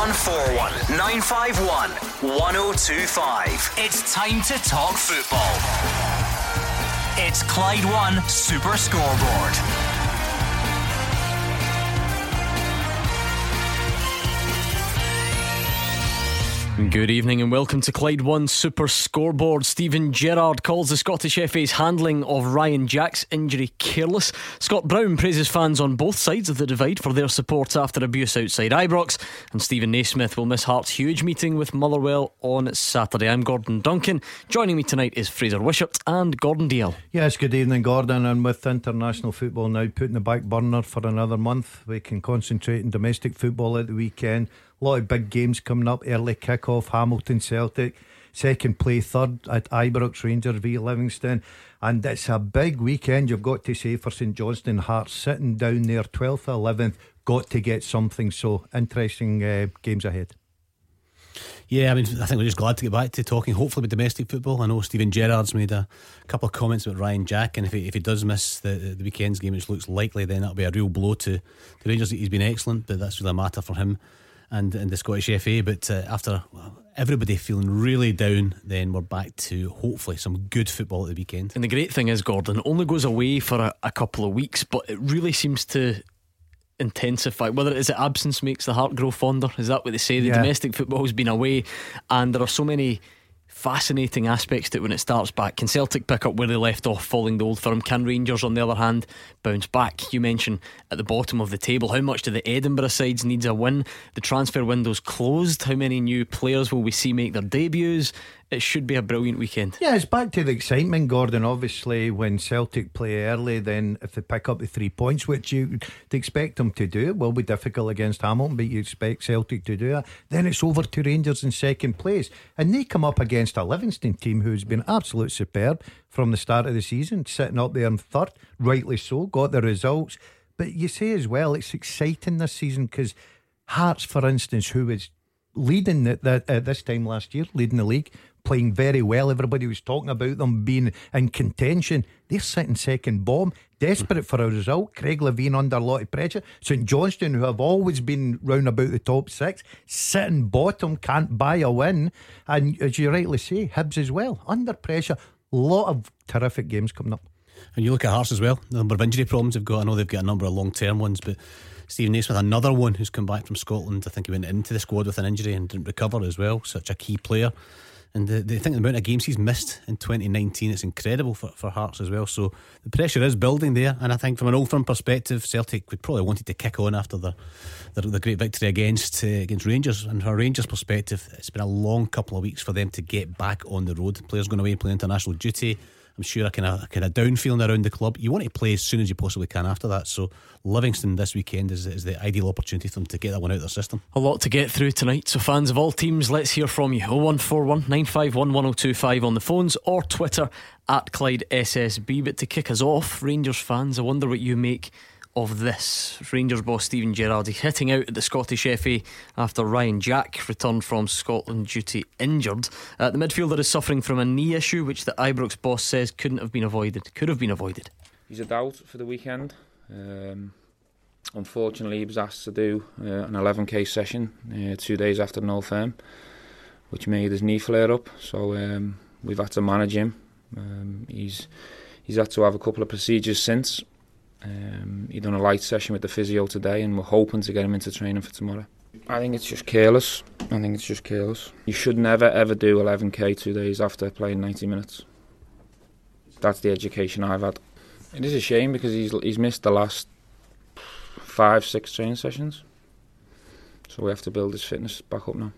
0141 951 1025. It's time to talk football. It's Clyde One Super Scoreboard. Good evening and welcome to Clyde One Super Scoreboard. Stephen Gerrard calls the Scottish FA's handling of Ryan Jack's injury careless. Scott Brown praises fans on both sides of the divide for their support after abuse outside Ibrox. And Stephen Naismith will miss Hearts' huge meeting with Motherwell on Saturday. I'm Gordon Duncan. Joining me tonight is Fraser Wishart and Gordon Dalziel. Yes, good evening, Gordon. And with international football now put in the back burner for another month, we can concentrate on domestic football at the weekend. A lot of big games coming up. Early kick-off, Hamilton Celtic, second play third at Ibrox, Rangers v Livingston. And it's a big weekend, you've got to say, for St Johnstone. Hearts sitting down there 12th, 11th, got to get something. So interesting games ahead. Yeah, I mean, I think we're just glad to get back to talking hopefully with domestic football. I know Stephen Gerrard's made a couple of comments about Ryan Jack, and if he does miss the weekend's game, which looks likely, then that'll be a real blow to the Rangers. He's been excellent, but that's really a matter for him and the Scottish FA. But after everybody feeling really down, then we're back to hopefully some good football at the weekend. And the great thing is, Gordon, it only goes away for a couple of weeks, but it really seems to intensify. Whether it is that absence makes the heart grow fonder, is that what they say? The domestic football's been away, and there are so many fascinating aspects to it when it starts back. Can Celtic pick up where they left off following the Old Firm? Can Rangers, on the other hand, bounce back? You mentioned at the bottom of the table, how much do the Edinburgh sides needs a win? The transfer window's closed. How many new players will we see make their debuts? It should be a brilliant weekend. Yeah, it's back to the excitement, Gordon. Obviously, when Celtic play early, then if they pick up the 3 points, which you'd expect them to do, it will be difficult against Hamilton, but you expect Celtic to do that, then it's over to Rangers in second place, and they come up against a Livingston team who's been absolute superb from the start of the season, sitting up there in third, rightly so, got the results. But you say as well, it's exciting this season because Hearts, for instance, who was leading at this time last year, leading the league, playing very well, everybody was talking about them being in contention, they're sitting second bottom, desperate for a result. Craig Levein under a lot of pressure. St Johnstone, who have always been round about the top six, sitting bottom, can't buy a win. And as you rightly say, Hibs as well, under pressure. A lot of terrific games coming up. And you look at Hearts as well, the number of injury problems they've got. I know they've got a number of long term ones, but Stephen Naismith, another one who's come back from Scotland. I think he went into the squad with an injury and didn't recover as well. Such a key player. And the amount of games he's missed in 2019, it's incredible for Hearts as well. So the pressure is building there, and I think from an Old Firm perspective, Celtic would probably wanted to kick on after the great victory against Rangers. And from a Rangers perspective, it's been a long couple of weeks for them to get back on the road. Players going away and playing international duty. I'm sure a kind of down feeling around the club. You want to play as soon as you possibly can after that. So Livingston this weekend is the ideal opportunity for them to get that one out of their system. A lot to get through tonight, so fans of all teams, let's hear from you. 0141 951 1025 on the phones, or Twitter at Clyde SSB. But to kick us off, Rangers fans, I wonder what you make of this. Rangers boss Stephen Gerrard, he's hitting out at the Scottish FA after Ryan Jack returned from Scotland duty injured. The midfielder is suffering from a knee issue, which the Ibrox boss says could have been avoided. He's a doubt for the weekend. Unfortunately, he was asked to do an 11k session 2 days after an Old Firm, which made his knee flare up. So we've had to manage him. He's had to have a couple of procedures since. He done a light session with the physio today, and we're hoping to get him into training for tomorrow. I think it's just careless. You should never ever do 11k 2 days after playing 90 minutes. That's the education I've had. It is a shame because he's missed the last 5-6 training sessions, so we have to build his fitness back up now.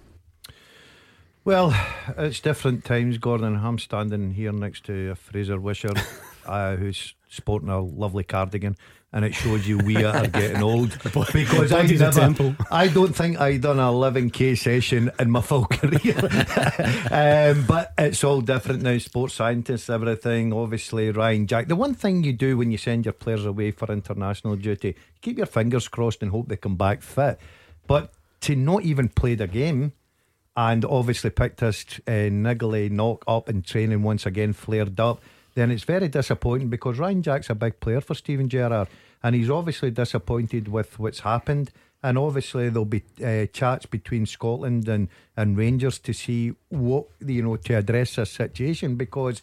Well, it's different times, Gordon. I'm standing here next to Fraser Wishart, who's sporting a lovely cardigan, and it shows you we are getting old. Because I don't think I done a 11k session in my full career. But it's all different now. Sports scientists, everything. Obviously, Ryan Jack. The one thing you do when you send your players away for international duty, keep your fingers crossed and hope they come back fit. But to not even play the game, and obviously picked us niggly knock up in training once again, flared up, then it's very disappointing because Ryan Jack's a big player for Stephen Gerrard, and he's obviously disappointed with what's happened. And obviously there'll be chats between Scotland and Rangers to see what, to address this situation, because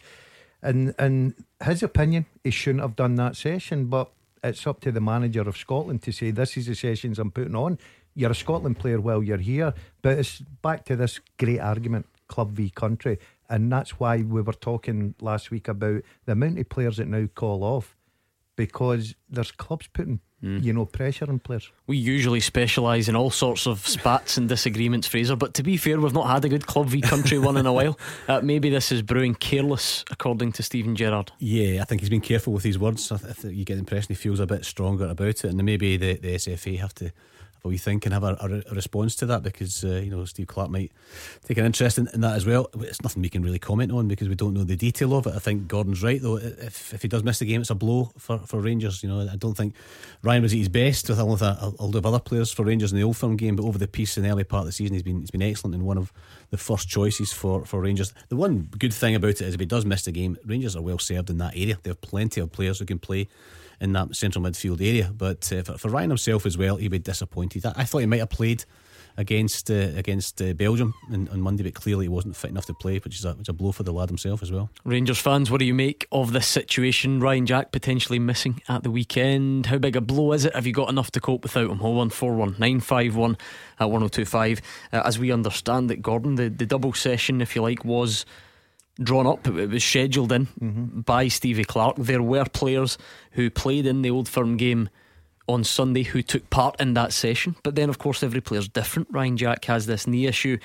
in his opinion he shouldn't have done that session, but it's up to the manager of Scotland to say, this is the sessions I'm putting on. You're a Scotland player while you're here. But it's back to this great argument, club v country, and that's why we were talking last week about the amount of players that now call off, because there's clubs putting pressure on players. We usually specialise in all sorts of spats and disagreements, Fraser, but to be fair, we've not had a good club v country one in a while. Maybe this is brewing careless, according to Stephen Gerrard. Yeah, I think he's been careful with his words. You get the impression he feels a bit stronger about it, and maybe the SFA have to have a wee think and have a response to that, because Steve Clarke might take an interest in that as well. It's nothing we can really comment on because we don't know the detail of it. I think Gordon's right though. If he does miss the game, it's a blow for Rangers. I don't think Ryan was at his best with a lot of other players for Rangers in the Old Firm game, but over the piece in the early part of the season he's been excellent and one of the first choices for Rangers. The one good thing about it is if he does miss the game, Rangers are well served in that area. They have plenty of players who can play in that central midfield area. But for Ryan himself as well, he'd be disappointed. I thought he might have played against Belgium on Monday, but clearly he wasn't fit enough to play, which is a blow for the lad himself as well. Rangers fans, what do you make of this situation? Ryan Jack potentially missing at the weekend. How big a blow is it? Have you got enough to cope without him? 0141 951 at 1025. As we understand it, Gordon, the double session, if you like, was drawn up. It was scheduled in by Stevie Clarke. There were players who played in the Old Firm game on Sunday who took part in that session, but then of course every player's different. Ryan Jack has this knee issue.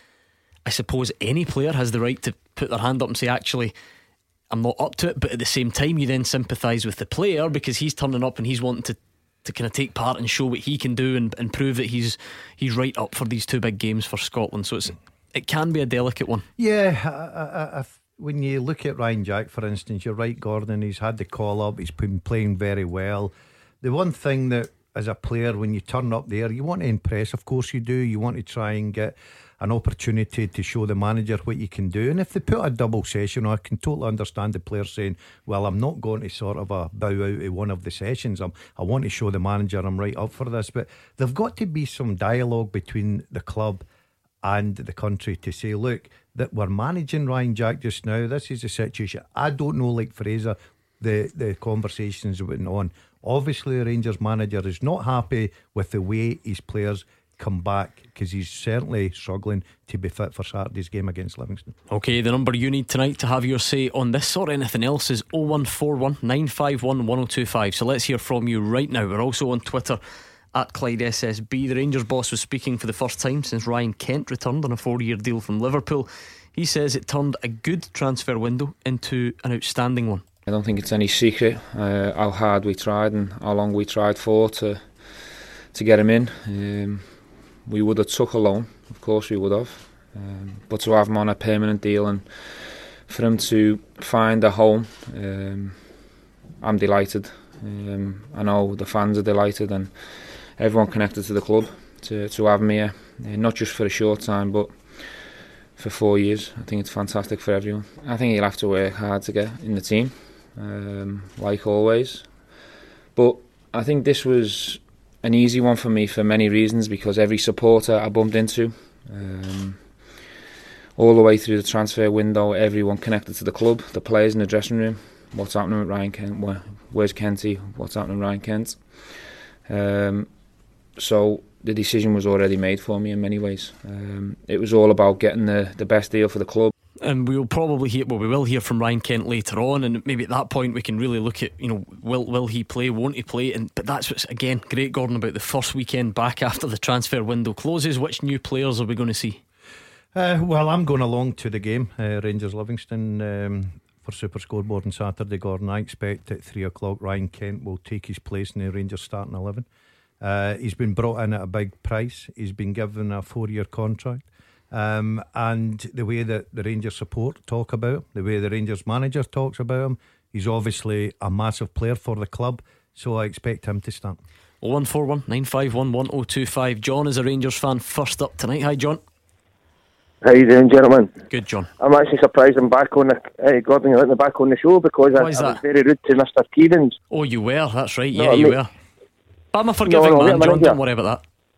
I suppose any player has the right to put their hand up and say, actually, I'm not up to it, but at the same time you then sympathise with the player because he's turning up and he's wanting to kind of take part and show what he can do and prove that he's right up for these two big games for Scotland. So it can be a delicate one. Yeah, when you look at Ryan Jack, for instance, you're right, Gordon. He's had the call up. He's been playing very well. The one thing that, as a player, when you turn up there, you want to impress. Of course you do. You want to try and get an opportunity to show the manager what you can do. And if they put a double session, I can totally understand the player saying, well, I'm not going to sort of bow out of one of the sessions. I want to show the manager I'm right up for this. But there've got to be some dialogue between the club and the country to say, look, that we're managing Ryan Jack just now. This is the situation. I don't know, like Fraser, the conversations that went on. Obviously the Rangers manager is not happy with the way his players come back, because he's certainly struggling to be fit for Saturday's game against Livingston. Okay, the number you need tonight to have your say on this or anything else is 0141 951 1025. So let's hear from you right now. We're also on Twitter at Clyde SSB. The Rangers boss was speaking for the first time since Ryan Kent returned on a 4-year deal from Liverpool. He says it turned a good transfer window into an outstanding one. I don't think it's any secret how hard we tried and how long we tried for to get him in. We would have took a loan, of course we would have, but to have him on a permanent deal and for him to find a home, I'm delighted. I know the fans are delighted and everyone connected to the club to have him here, not just for a short time but for 4 years. I think it's fantastic for everyone. I think he'll have to work hard to get in the team, like always, but I think this was an easy one for me for many reasons, because every supporter I bumped into all the way through the transfer window, everyone connected to the club, the players in the dressing room. What's happening with Ryan Kent? Where's Kenty? What's happening with Ryan Kent? So the decision was already made for me in many ways. It was all about getting the best deal for the club. And we will probably hear from Ryan Kent later on, and maybe at that point we can really look at, will he play, won't he play? But that's what's again great, Gordon, about the first weekend back after the transfer window closes. Which new players are we going to see? Well, I'm going along to the game, Rangers Livingston, for Super Scoreboard on Saturday, Gordon. I expect at 3 o'clock Ryan Kent will take his place in the Rangers starting 11. He's been brought in at a big price. He's been given a 4-year contract. And the way that the Rangers support talk about him, the way the Rangers manager talks about him, he's obviously a massive player for the club, so I expect him to start. 0141 951 1025. John is a Rangers fan, first up tonight. Hi John. How you doing, gentlemen? Good, John. I'm actually surprised I'm back on the Gordon, you're letting me back on the show, because I was very rude to Mr. Keevins. Oh, you were, that's right, yeah, you were. But I'm a forgiving man, John, don't worry about that.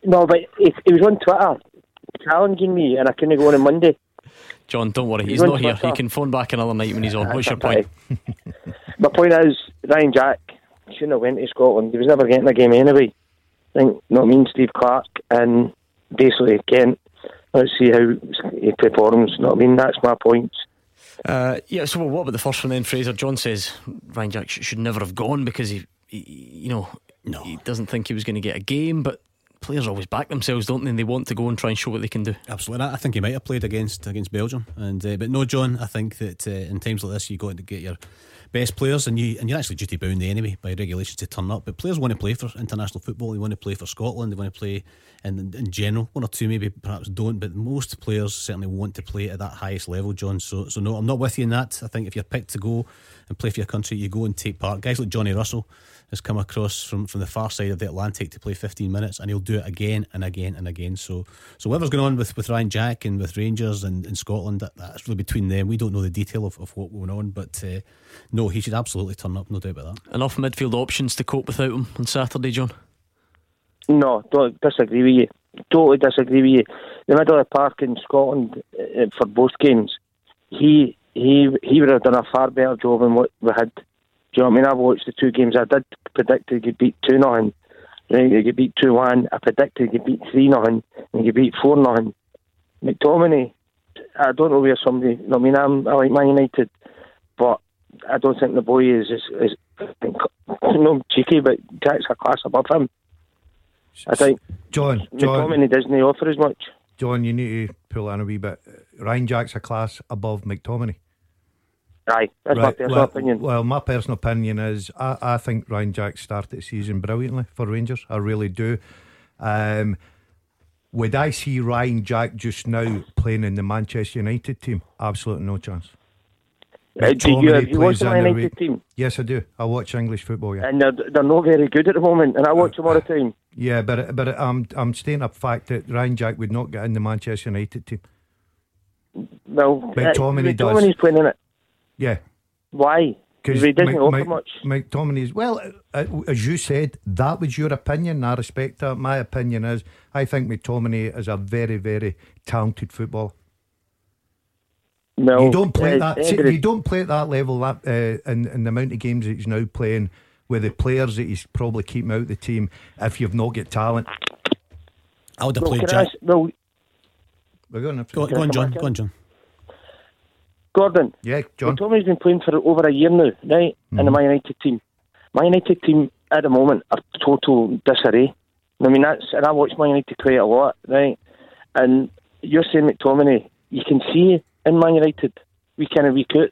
No, but he was on Twitter challenging me, and I couldn't go on Monday. John, don't worry, he's not here. He can phone back another night when he's on. What's your point? My point is, Ryan Jack shouldn't have went to Scotland. He was never getting a game anyway. I think, Steve Clark and basically Kent. Let's see how he performs. That's my point. So what about the first one then, Fraser? John says Ryan Jack should never have gone because he doesn't think he was going to get a game, but players always back themselves, don't they? And they want to go and try and show what they can do. Absolutely. I think he might have played against Belgium, but no, John, I think that in times like this, you got to get your best players, and you're actually duty bound anyway by regulation to turn up. But players want to play for international football. They want to play for Scotland. They want to play in general. One or two maybe perhaps don't, but most players certainly want to play at that highest level, John. So no, I'm not with you in that. I think if you're picked to go and play for your country, you go and take part. Guys like Johnny Russell has come across from the far side of the Atlantic to play 15 minutes, and he'll do it again and again and again. So whatever's going on with Ryan Jack and with Rangers and in Scotland, that's really between them. We don't know the detail of what's going on, but no, he should absolutely turn up, no doubt about that. Enough midfield options to cope without him on Saturday, John? No, don't disagree with you. Totally disagree with you. The middle of the park in Scotland for both games, he would have done a far better job than what we had. Do you know what I mean? I've watched the two games. I did predict he could beat 2-0. Right, he could beat 2-1. I predicted he could beat 3-0, and he could beat 4-0. McTominay, I don't know where somebody. I like Man United, but I don't think the boy is cheeky, but Jack's a class above him. I think John McTominay doesn't offer as much. John, you need to pull in a wee bit. Ryan Jack's a class above McTominay. Aye, that's my personal opinion. Well, my personal opinion is I think Ryan Jack started the season brilliantly for Rangers. I really do. Would I see Ryan Jack just now playing in the Manchester United team? Absolutely no chance. Do you watch the Man United team? Yes, I do. I watch English football, yeah. And they're not very good at the moment, and I watch them all the time. Yeah, but I'm stating a fact that Ryan Jack would not get in the Manchester United team. Well, McTominay's playing in it. Yeah. Why? Because he doesn't offer much. McTominay's, well, as you said, that was your opinion. I respect that. My opinion is, I think McTominay is a very, very talented footballer. No, you don't play that. You don't play at that level. In the amount of games that he's now playing with the players that he's probably keeping out the team, if you've not got talent. I would have played Jack. We're going Go on, John. Gordon. Yeah, John. McTominay's been playing for over a year now, right? In the Man United team. Man United team at the moment are total disarray. And I watch Man United play a lot, right? And you're saying McTominay, you can see in Man United, week in and week out.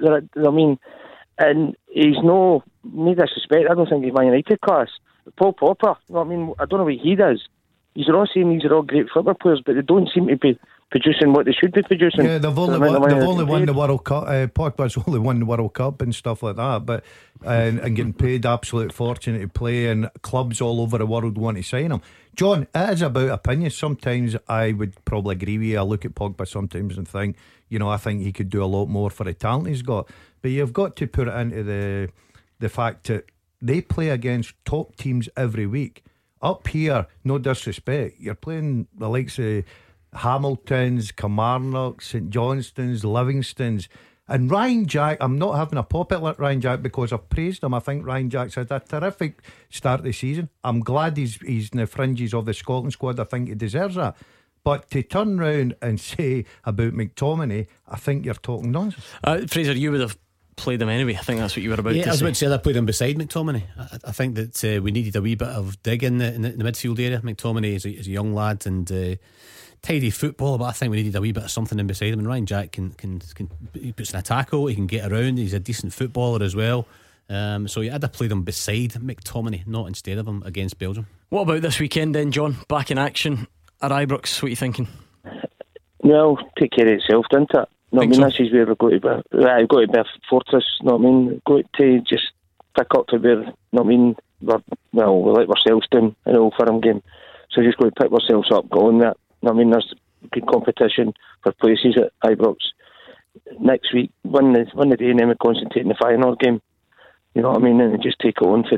And he's no disrespect. I don't think he's Man United class. Paul Popper, I don't know what he does. He's all saying these are all great football players, but they don't seem to be producing what they should be producing. Yeah, they've only won the World Cup. Pogba's only won the World Cup and stuff like that, but and getting paid absolute fortune to play, and clubs all over the world want to sign him. John, it is about opinion. Sometimes I would probably agree with you. I look at Pogba sometimes and think, I think he could do a lot more for the talent he's got. But you've got to put it into the fact that they play against top teams every week. Up here, no disrespect, you're playing the likes of Hamiltons, Kilmarnock, St Johnstones, Livingstones, and Ryan Jack. I'm not having a pop at Ryan Jack because I've praised him. I think Ryan Jack's had a terrific start of the season. I'm glad he's in the fringes of the Scotland squad. I think he deserves that. But to turn round and say about McTominay, I think you're talking nonsense. Fraser, you would have played him anyway. I think that's what you were about to say. I was about to say I played him beside McTominay. I think that we needed a wee bit of dig in the midfield area. McTominay is a young lad and tidy footballer, but I think we needed a wee bit of something in beside him. And Ryan Jack can he puts in a tackle, he can get around, he's a decent footballer as well. So I'd have played him beside McTominay, not instead of him against Belgium. What about this weekend then, John? Back in action at Ibrox, what are you thinking? Well, take care of itself, doesn't it? This is where we've got to be. We've got to be a fortress. Got to just pick up to where. We let ourselves down in the Old Firm game. So just got to pick ourselves up, go on that. There's good competition for places at Ibrox next week. Win the day, and then we concentrate in the final game. You know what I mean? And just take it on for there.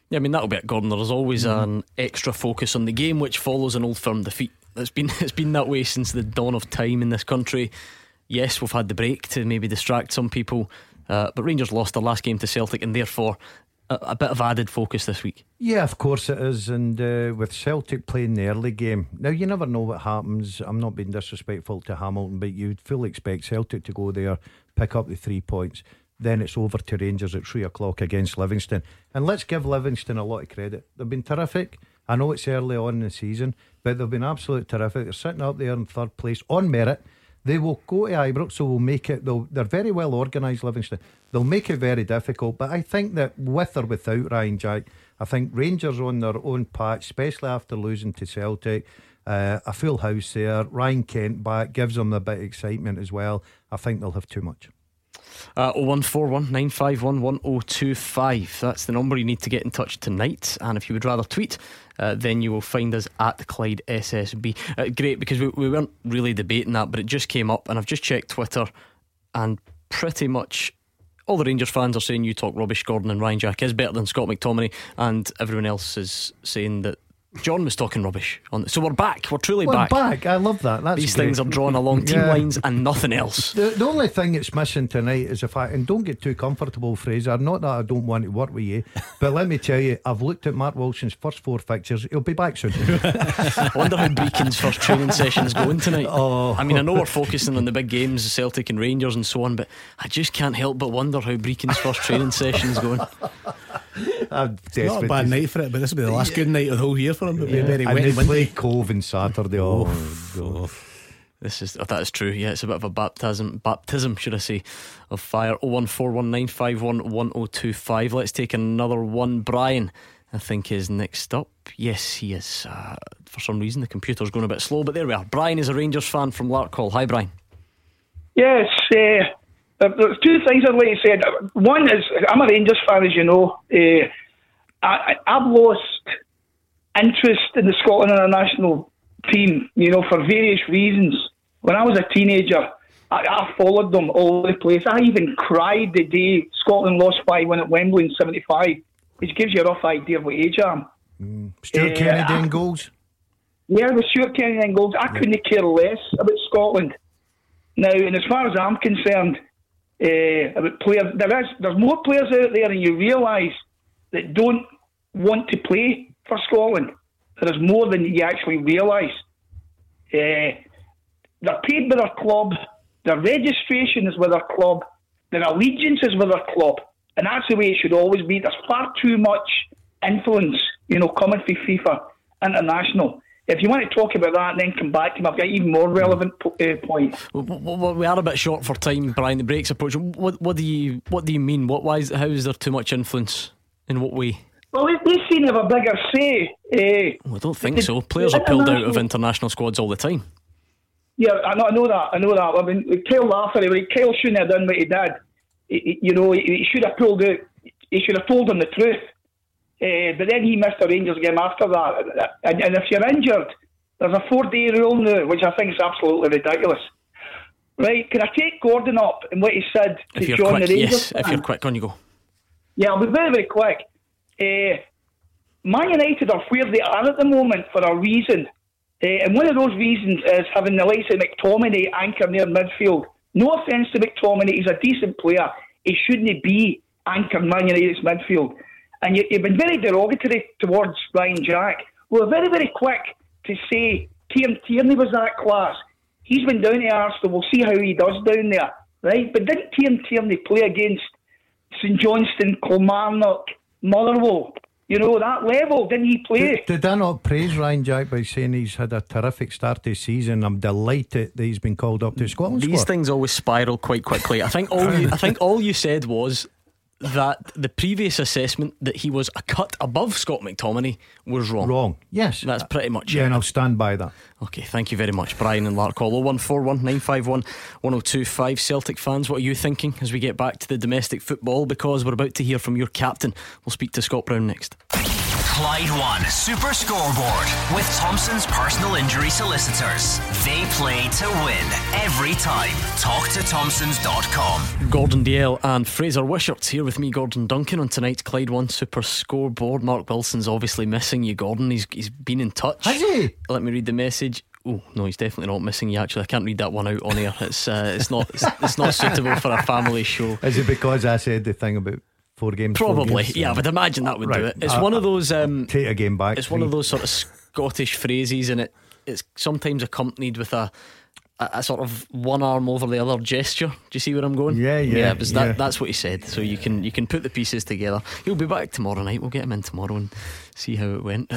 Yeah, I mean, that'll be at Gordon. There's always an extra focus on the game, which follows an Old Firm defeat. It's been that way since the dawn of time in this country. Yes, we've had the break to maybe distract some people, but Rangers lost their last game to Celtic, and therefore a bit of added focus this week. Yeah, of course it is. And with Celtic playing the early game, now you never know what happens. I'm not being disrespectful to Hamilton, but you'd fully expect Celtic to go there, pick up the 3 points. Then it's over to Rangers at 3 o'clock against Livingston. And let's give Livingston a lot of credit. They've been terrific. I know it's early on in the season, but they've been absolutely terrific. They're sitting up there in third place on merit. They will go to Ibrox, so we'll make it. They're very well organised, Livingston. They'll make it very difficult. But I think that with or without Ryan Jack, I think Rangers on their own patch, especially after losing to Celtic, a full house there, Ryan Kent back gives them a bit of excitement as well. I think they'll have too much. 0141 951 1025. That's the number you need to get in touch tonight. And if you would rather tweet, then you will find us at Clyde SSB. Great, because we weren't really debating that, but it just came up, and I've just checked Twitter, and pretty much all the Rangers fans are saying You Talk Rubbish, Gordon, and Ryan Jack is better than Scott McTominay, and everyone else is saying that John was talking rubbish on. So we're back. We're truly back. I love that. These great things are drawn along team lines and nothing else. The only thing that's missing tonight is the fact, and don't get too comfortable, Fraser, not that I don't want to work with you, but let me tell you, I've looked at Mark Wilson's first 4 fixtures. He'll be back soon. I wonder how Brechin's first training session's going tonight. I mean, I know we're focusing on the big games, Celtic and Rangers and so on, but I just can't help but wonder how Brechin's first training session's going. It's not a bad night for it, but this will be the last good night of the whole year for him. It'll be very and wet. they play Cove on Saturday. That is true. Yeah, it's a bit of a baptism, should I say, of fire. 01419511025. Let's take another one. Brian, I think, is next up. Yes, he is. For some reason the computer's going a bit slow, but there we are. Brian is a Rangers fan from Larkhall. Hi, Brian. Yes, there's 2 things I'd like to say. One is, I'm a Rangers fan, as you know. I've lost interest in the Scotland international team, for various reasons. When I was a teenager, I followed them all over the place. I even cried the day Scotland lost 5-1 at Wembley in 75, which gives you a rough idea of what age I am. Stuart Kennedy in goals? Yeah, with Stuart Kennedy in goals. I couldn't care less about Scotland. Now, and as far as I'm concerned, about players, there's more players out there than you realise that don't want to play for Scotland. There is more than you actually realise. They're paid by their club, their registration is with their club, their allegiance is with their club, and that's the way it should always be. There's far too much influence, coming from FIFA International. If you want to talk about that and then come back to me, I've got an even more relevant point. We are a bit short for time, Brian. The break's approaching. What do you mean? How is there too much influence? In what way? Well, they seem to have a bigger say. I don't think so. Players are pulled out of international squads all the time. Yeah, I know that. I mean, Kyle Lafferty, Kyle shouldn't have done what he did. He should have pulled out. He should have told them the truth. But then he missed the Rangers game after that. And if you're injured, there's a 4-day rule now, which I think is absolutely ridiculous. Right, can I take Gordon up and what he said to John quick, the Rangers? Yes, if you're quick, on you go. Yeah, I'll be very, very quick. Man United are where they are at the moment for a reason. And one of those reasons is having the likes of McTominay anchor near midfield. No offence to McTominay, he's a decent player. He shouldn't be anchoring Man United's midfield. And you've been very derogatory towards Ryan Jack. Well, very, very quick to say Kieran Tierney was that class. He's been down to Arsenal. We'll see how he does down there, right? But didn't Kieran Tierney play against St Johnstone, Kilmarnock, Motherwell? That level, didn't he play? Did I not praise Ryan Jack by saying he's had a terrific start to the season? I'm delighted that he's been called up to Scotland. These things always spiral quite quickly. I think all you said was that the previous assessment that he was a cut above Scott McTominay was wrong. Yes, that's pretty much it. it. And I'll stand by that. Okay, thank you very much, Brian and Larkhall. 0141 951 1025. Celtic fans, what are you thinking as we get back to the domestic football? Because we're about to hear from your captain. We'll speak to Scott Brown next. Clyde One Super Scoreboard with Thompson's personal injury solicitors. They play to win every time. Talk to Thompsons.com. Gordon Dalziel and Fraser Wishart's here with me, Gordon Duncan, on tonight's Clyde One Super Scoreboard. Mark Wilson's obviously missing you, Gordon. He's been in touch. Has he? Let me read the message. Oh no, he's definitely not missing you. Actually, I can't read that one out on air. It's not suitable for a family show. Is it because I said the thing about 4 games? Probably, 4 games? yeah. But imagine that would Right. do it. It's one of those. Take a game back. It's one of those sort of Scottish phrases, and it's sometimes accompanied with a sort of one arm over the other gesture. Do you see where I'm going? Yeah. Because that's what he said. So you can put the pieces together. He'll be back tomorrow night. We'll get him in tomorrow and see how it went.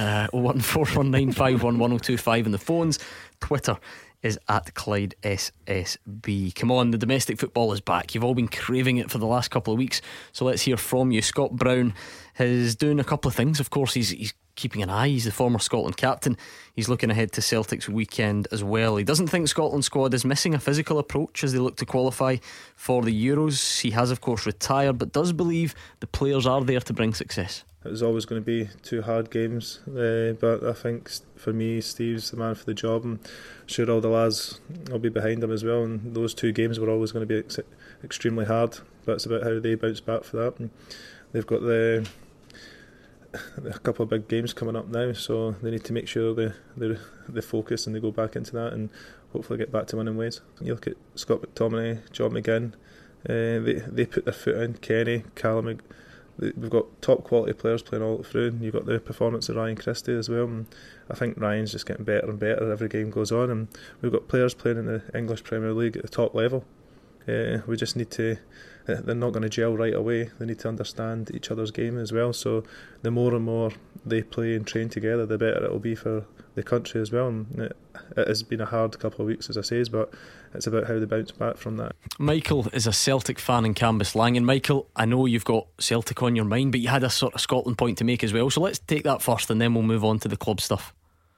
01419511025 and the phones. Twitter is at Clyde SSB. Come on, the domestic football is back. You've all been craving it for the last couple of weeks, so let's hear from you. Scott Brown is doing a couple of things. Of course, he's keeping an eye. He's the former Scotland captain. He's looking ahead to Celtic's weekend as well. He doesn't think Scotland's squad is missing a physical approach as they look to qualify for the Euros. He has of course retired, but does believe the players are there to bring success. It was always going to be 2 hard games, but I think for me, Steve's the man for the job, and I'm sure all the lads will be behind him as well. And those 2 games were always going to be extremely hard, but it's about how they bounce back for that. And they've got a couple of big games coming up now, so they need to make sure they focus and they go back into that and hopefully get back to winning ways. You look at Scott McTominay, John McGinn, they put their foot in. Kenny, Callum. We've got top quality players playing all through. You've got the performance of Ryan Christie as well, and I think Ryan's just getting better and better every game goes on, and we've got players playing in the English Premier League at the top level. We just need to, they're not going to gel right away. They need to understand each other's game as well, so the more and more they play and train together, the better it will be for the country as well. And it has been a hard couple of weeks, as I say, but it's about how they bounce back from that. Michael is a Celtic fan in Cambuslang, and Michael, I know you've got Celtic on your mind, but you had a sort of Scotland point to make as well, so let's take that first and then we'll move on to the club stuff.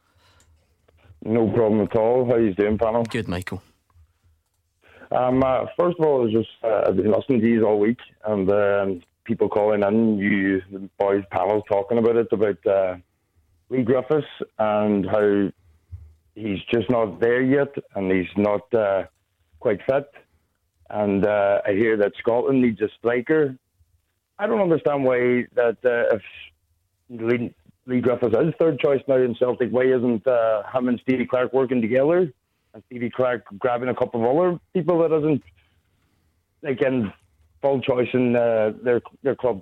No problem at all. How are you doing, panel? Good, Michael. First of all, I've been listening to you all week, and people calling in, the boys panel talking about it, about Leigh Griffiths and how he's just not there yet, and he's not quite fit. And I hear that Scotland needs a striker. I don't understand why that if Leigh Griffiths is third choice now in Celtic, why isn't him and Stevie Clark working together? And Stevie Clark grabbing a couple of other people that isn't in full choice in their clubs.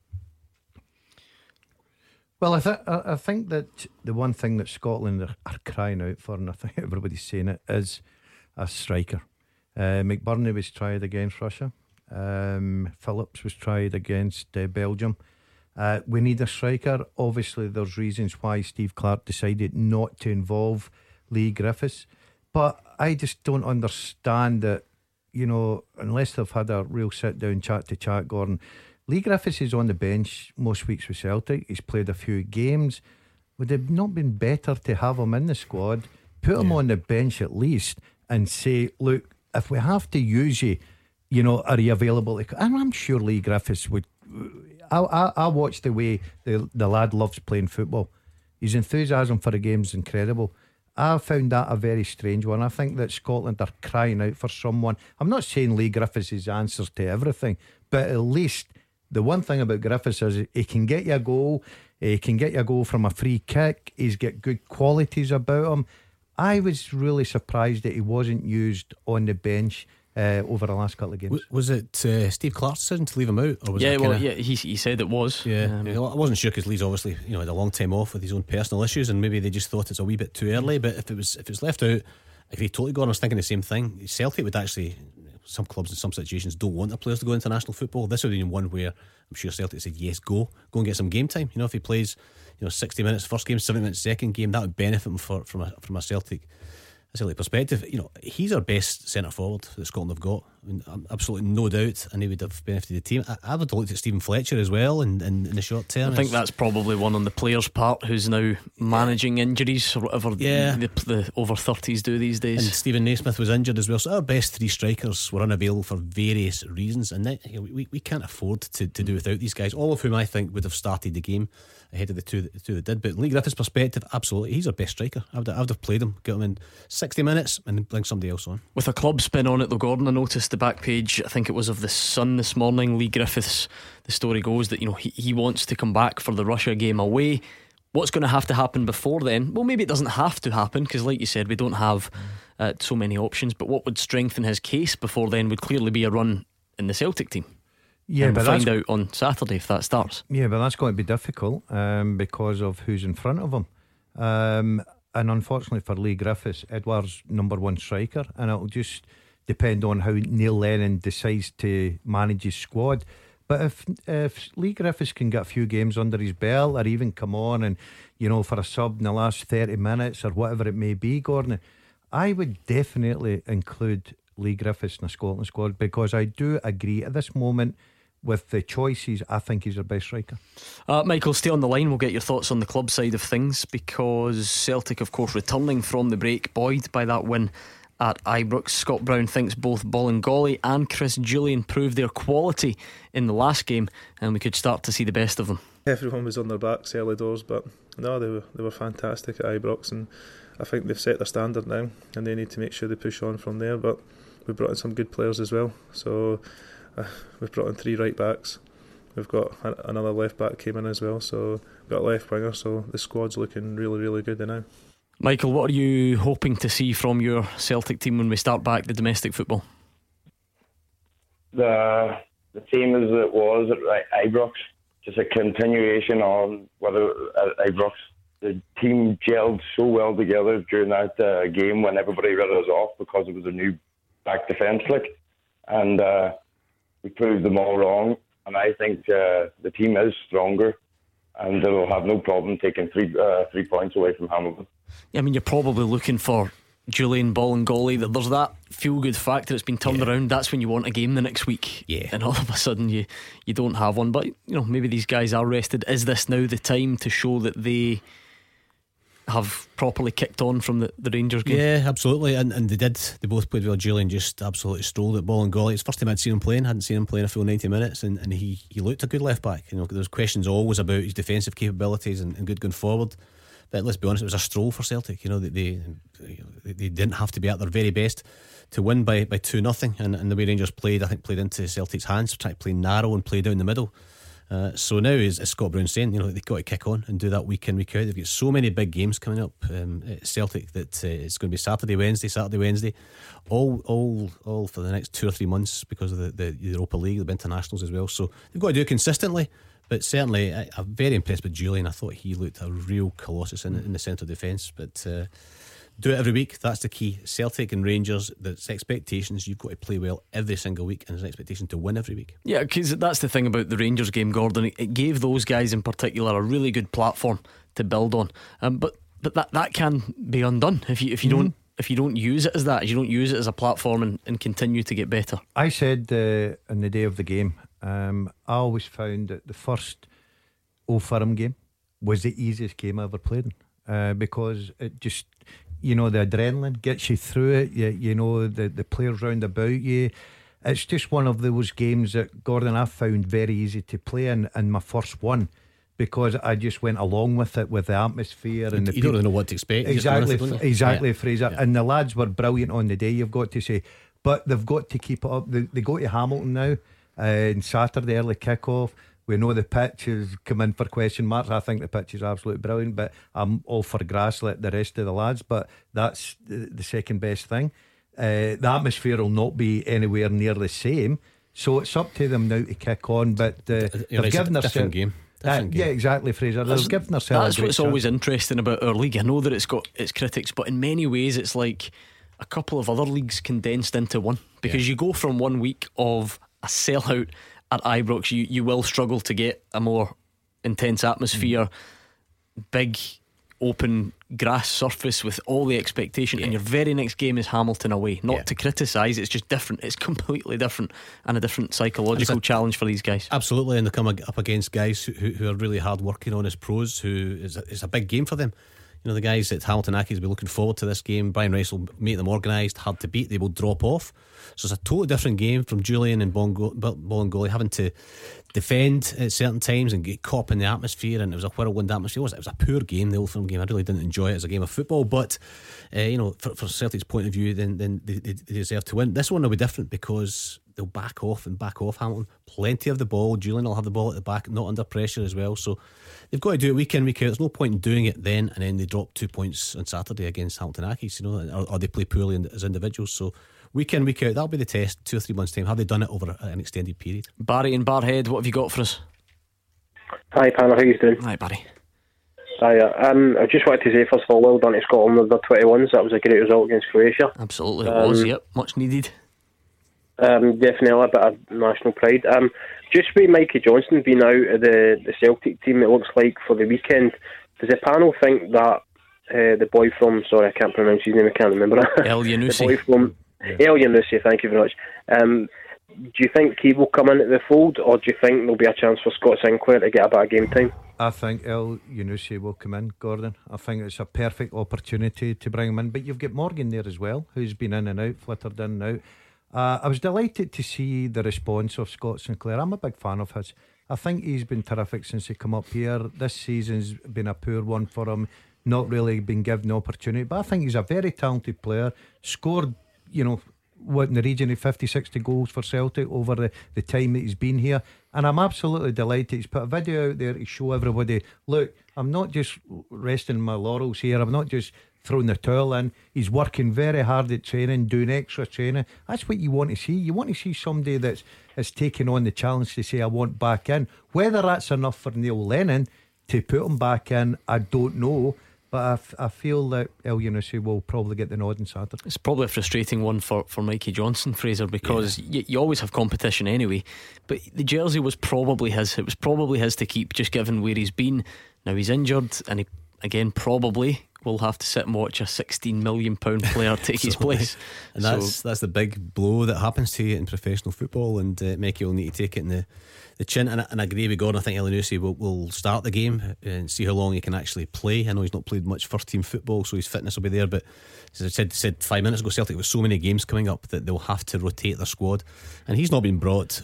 Well, I think that the one thing that Scotland are crying out for, and I think everybody's saying it, is a striker. McBurney was tried against Russia. Phillips was tried against Belgium. We need a striker. Obviously, there's reasons why Steve Clark decided not to involve Leigh Griffiths. But I just don't understand that, unless they've had a real sit-down chat, Gordon. Leigh Griffiths is on the bench most weeks with Celtic. He's played a few games. Would it not been better to have him in the squad, put him on the bench at least, and say, look, if we have to use you, are you available? And I'm sure Leigh Griffiths would. I watch the way the lad loves playing football. His enthusiasm for the game is incredible. I found that a very strange one. I think that Scotland are crying out for someone. I'm not saying Leigh Griffiths is answers to everything, but at least the one thing about Griffiths is he can get you a goal. He can get you a goal from a free kick. He's got good qualities about him. I was really surprised that he wasn't used on the bench over the last couple of games. Was it Steve Clark's decision to leave him out? Or was he said it was. I wasn't sure because Leigh's obviously had a long time off with his own personal issues, and maybe they just thought it's a wee bit too early. But if it was left out, I agree totally. Gone. I was thinking the same thing. Celtic would actually. Some clubs in some situations don't want their players to go international football. This would be one where I'm sure Celtic said yes, go and get some game time. If he plays 60 minutes first game, 70 minutes second game, that would benefit him from a Celtic a Celtic perspective, he's our best centre forward that Scotland have got. I mean, absolutely no doubt, and he would have benefited the team. I would have looked at Stephen Fletcher as well in the short term. I think that's probably one on the player's part who's now managing injuries or whatever the over 30s do these days. And Stephen Naismith was injured as well, so our best three strikers were unavailable for various reasons, and we can't afford to do without these guys, all of whom I think would have started the game ahead of the two that did. But Lee Griffiths' perspective, absolutely, he's our best striker. I would have played him, get him in 60 minutes and bring somebody else on. With a club spin on it though, Gordon, I noticed the back page, I think it was of the Sun this morning, Lee Griffiths, the story goes that he wants to come back for the Russia game away. What's going to happen before then? Well, maybe it doesn't have to happen, because like you said, we don't have so many options, but what would strengthen his case before then would clearly be a run in the Celtic team. Yeah, and but we'll find out on Saturday if that starts. Yeah, but that's going to be difficult because of who's in front of him. And unfortunately for Lee Griffiths, Edouard's number one striker, and it'll just depend on how Neil Lennon decides to manage his squad. But if Lee Griffiths can get a few games under his belt, or even come on and for a sub in the last 30 minutes or whatever it may be, Gordon, I would definitely include Lee Griffiths in the Scotland squad, because I do agree at this moment with the choices, I think he's our best striker. Michael, stay on the line. We'll get your thoughts on the club side of things, because Celtic, of course, returning from the break, buoyed by that win at Ibrox. Scott Brown thinks both Bolingoli and Chris Julian proved their quality in the last game, and we could start to see the best of them. Everyone was on their backs early doors, but no, they were fantastic at Ibrox, and I think they've set their standard now, and they need to make sure they push on from there. But we brought in some good players as well, so we've brought in 3 right backs. We've got another left back came in as well, so we've got a left winger, so the squad's looking really, really good now. Michael, what are you hoping to see from your Celtic team when we start back the domestic football? The same as it was at Ibrox, just a continuation on whether at Ibrox. The team gelled so well together during that game when everybody read us off because it was a new back defence and we proved them all wrong, and I think the team is stronger and they'll have no problem taking 3 points away from Hamilton. Yeah, I mean, you're probably looking for Julian, Bolingoli. There's that feel-good factor that's been turned around. That's when you want a game the next week, and all of a sudden you don't have one. But maybe these guys are rested. Is this now the time to show that they have properly kicked on from the Rangers game? Yeah, absolutely, and they did. They both played well. Julian just absolutely strolled at Bolingoli. It's the first time I'd seen him playing. Hadn't seen him playing a full 90 minutes, and he looked a good left back. There's questions always about his defensive capabilities and good going forward, but let's be honest, it was a stroll for Celtic. They didn't have to be at their very best to win by 2-0, and the way Rangers played, I think, played into Celtic's hands, tried to play narrow and play down the middle. So now, as Scott Brown saying, they've got to kick on and do that week in, week out. They've got so many big games coming up at Celtic that it's going to be Saturday, Wednesday, all for the next 2 or 3 months because of the Europa League, the internationals as well. So they've got to do it consistently. But certainly, I'm very impressed with Julian. I thought he looked a real colossus in the centre defence. But do it every week. That's the key. Celtic and Rangers, there's expectations. You've got to play well every single week, and there's an expectation to win every week. Yeah, because that's the thing about the Rangers game, Gordon. It gave those guys in particular a really good platform to build on. But that can be undone if you don't use it as that. You don't use it as a platform and continue to get better. I said on the day of the game, I always found that the first Old Firm game was the easiest game I ever played in, because it just, the adrenaline gets you through it. The players round about you. It's just one of those games that, Gordon, I found very easy to play in my first one, because I just went along with it, with the atmosphere and you don't really know what to expect. Exactly, Fraser. Yeah. And the lads were brilliant on the day, you've got to say, but they've got to keep it up. They go to Hamilton now on Saturday, early kick-off. We know the pitch has come in for question marks. I think the pitch is absolutely brilliant, but I'm all for grass like the rest of the lads. But that's the second best thing. The atmosphere will not be anywhere near the same, so it's up to them now to kick on. But they've given their different game. Yeah, exactly, Fraser. They've given themselves. That's what's always interesting about our league. I know that it's got its critics, but in many ways it's like a couple of other leagues condensed into one, because you go from 1 week of a sellout at Ibrox, you will struggle to get a more intense atmosphere, big open grass surface with all the expectation, and your very next game is Hamilton away. Not to criticise, it's just different. It's completely different, and a different psychological challenge for these guys. Absolutely, and they come up against guys who are really hard working on as pros. Who is a big game for them. You know, the guys at Hamilton Accies will be looking forward to this game. Brian Rice will make them organised, hard to beat. They will drop off. So it's a totally different game from Julian and Bolingoli having to defend at certain times and get caught up in the atmosphere. And it was a whirlwind atmosphere. It was a poor game, the Old Firm game. I really didn't enjoy it as a game of football. But for Celtic's point of view, then they deserve to win. This one will be different because they'll back off Hamilton. Plenty of the ball. Julian will have the ball at the back, not under pressure as well. So they've got to do it week in, week out. There's no point in doing it then and then they drop 2 points on Saturday against Hamilton Accies, or they play poorly as individuals. So week in, week out, that'll be the test. 2 or 3 months' time. Have they done it over an extended period? Barry in Barhead, what have you got for us? Hi, panel, how you doing? Hi, Barry. Hi, I just wanted to say, first of all, well done to Scotland with their 21s. That was a great result against Croatia. Absolutely, it was, yep, much needed. Definitely a bit of national pride. Just with Mikey Johnston being out of the Celtic team, it looks like, for the weekend, does the panel think that the boy from, sorry, I can't pronounce his name, I can't remember it. Elyounoussi. The boy from Elyounoussi, thank you very much. Do you think he will come into the fold, or do you think there'll be a chance for Scott Sinclair to get a bit of game time? I think Elyounoussi will come in, Gordon. I think it's a perfect opportunity to bring him in. But you've got Morgan there as well, who's been in and out, flittered in and out. I was delighted to see the response of Scott Sinclair. I'm a big fan of his. I think he's been terrific since he come up here. This season's been a poor one for him, not really been given the opportunity, but I think he's a very talented player. Scored, what, in the region of 50-60 goals for Celtic over the time that he's been here, and I'm absolutely delighted. He's put a video out there to show everybody, look, I'm not just resting my laurels here, I'm not just throwing the towel in. He's working very hard at training, doing extra training. That's what you want to see. You want to see somebody that's taking on the challenge to say, I want back in. Whether that's enough for Neil Lennon to put him back in, I don't know. But I feel that Elyounoussi will probably get the nod on Saturday. It's probably a frustrating one for Mikey Johnston, Fraser, because you always have competition anyway. But the jersey was probably his. It was probably his to keep, just given where he's been. Now he's injured, and he, again, probably will have to sit and watch a £16 million player take his place. And that's the big blow that happens to you in professional football. And Mikey will need to take it in the chin. And I agree with Gordon. I think Elyounoussi will start the game and see how long he can actually play. I know he's not played much first team football, so his fitness will be there. But as I said 5 minutes ago, Celtic with so many games coming up that they'll have to rotate their squad. And he's not been brought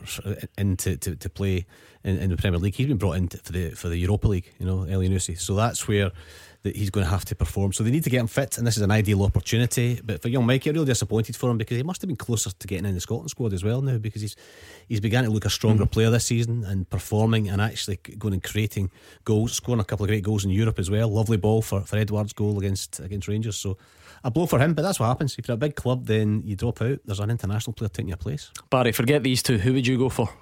in to play in the Premier League. He's been brought in for the Europa League, Elyounoussi. So that's where that he's going to have to perform. So they need to get him fit, and this is an ideal opportunity. But for young Mikey, I'm really disappointed for him, because he must have been closer to getting in the Scotland squad as well now, because he's began to look a stronger player this season, and performing and actually going and creating goals, scoring a couple of great goals in Europe as well. Lovely ball for Edouard's goal against Rangers. So a blow for him, but that's what happens. If you're a big club, then you drop out. There's an international player taking your place. Barry, forget these two. Who would you go for?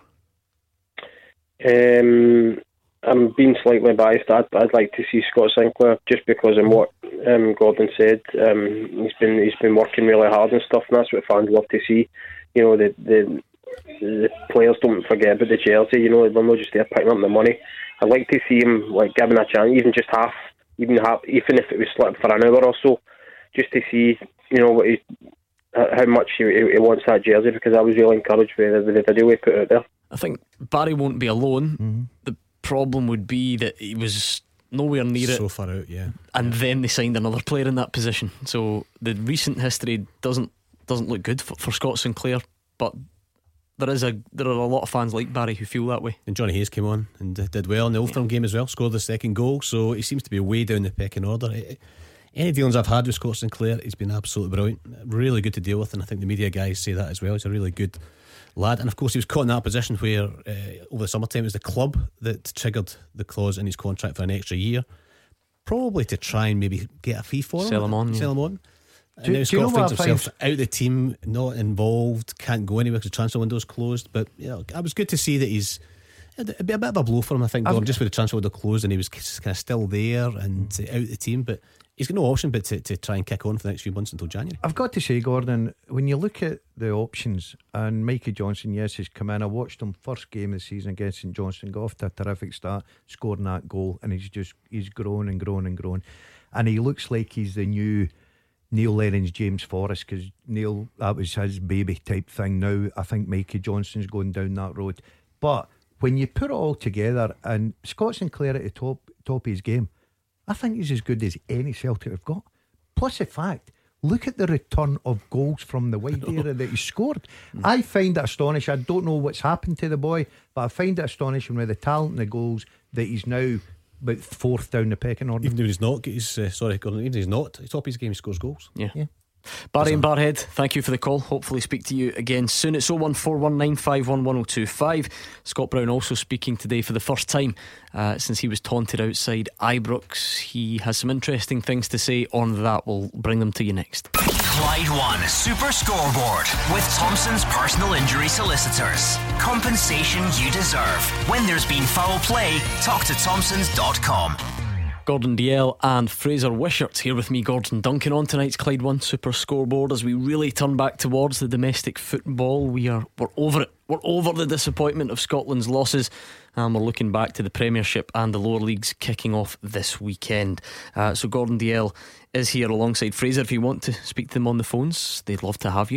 I'm being slightly biased. I'd like to see Scott Sinclair, just because of what Gordon said. He's been working really hard and stuff, and that's what fans love to see. The players don't forget about the jersey. They're not just there picking up the money. I'd like to see him given a chance, even just half, even if it was split for an hour or so, just to see how much he wants that jersey, because I was really encouraged with the video we put out there. I think Barry won't be alone. The problem would be that he was nowhere near it, so far out, and then they signed another player in that position. So the recent history doesn't look good for Scott Sinclair. But there are a lot of fans like Barry who feel that way. And Johnny Hayes came on and did well in the Old Firm game as well, scored the second goal, so he seems to be way down the pecking order. Any dealings I've had with Scott Sinclair, he's been absolutely brilliant, really good to deal with, and I think the media guys say that as well. He's a really good lad, and of course he was caught in that position where over the summertime it was the club that triggered the clause in his contract for an extra year, probably to try and maybe get a fee for him, sell him on. And now Scott finds himself out of the team, not involved, can't go anywhere because the transfer window's closed. But I was good to see that he's a bit of a blow for him, I think, Gordon, just with the transfer window closed and he was kind of still there and out of the team. But he's got no option but to try and kick on for the next few months until January. I've got to say, Gordon, when you look at the options, and Mikey Johnson, yes, he's come in. I watched him first game of the season against St Johnstone, got off to a terrific start, scoring that goal, and he's grown and grown and grown, and he looks like he's the new Neil Lennon's James Forrest, because Neil, that was his baby type thing. Now I think Mikey Johnson's going down that road. But when you put it all together, and Scott Sinclair at the top of his game, I think he's as good as any Celtic have got. Plus the fact, look at the return of goals from the wide area that he scored. I find it astonishing. I don't know what's happened to the boy, but I find it astonishing with the talent and the goals that he's now about fourth down the pecking order. Even though he's not, Gordon, even though he's not at the top of his game, he scores goals. Yeah. Barry and Barhead, thank you for the call. Hopefully speak to you again soon. It's 01419511025. Scott Brown also speaking today for the first time since he was taunted outside Ibrox. He has some interesting things to say on that. We'll bring them to you next. Clyde One Super Scoreboard with Thompson's personal injury solicitors. Compensation you deserve. When there's been foul play, talk to Thompsons.com. Gordon Dalziel and Fraser Wishart here with me, Gordon Duncan, on tonight's Clyde One Super Scoreboard as we really turn back towards the domestic football. We're over it. We're over the disappointment of Scotland's losses, and we're looking back to the Premiership and the lower leagues kicking off this weekend. So Gordon Dalziel is here alongside Fraser. If you want to speak to them on the phones, they'd love to have you.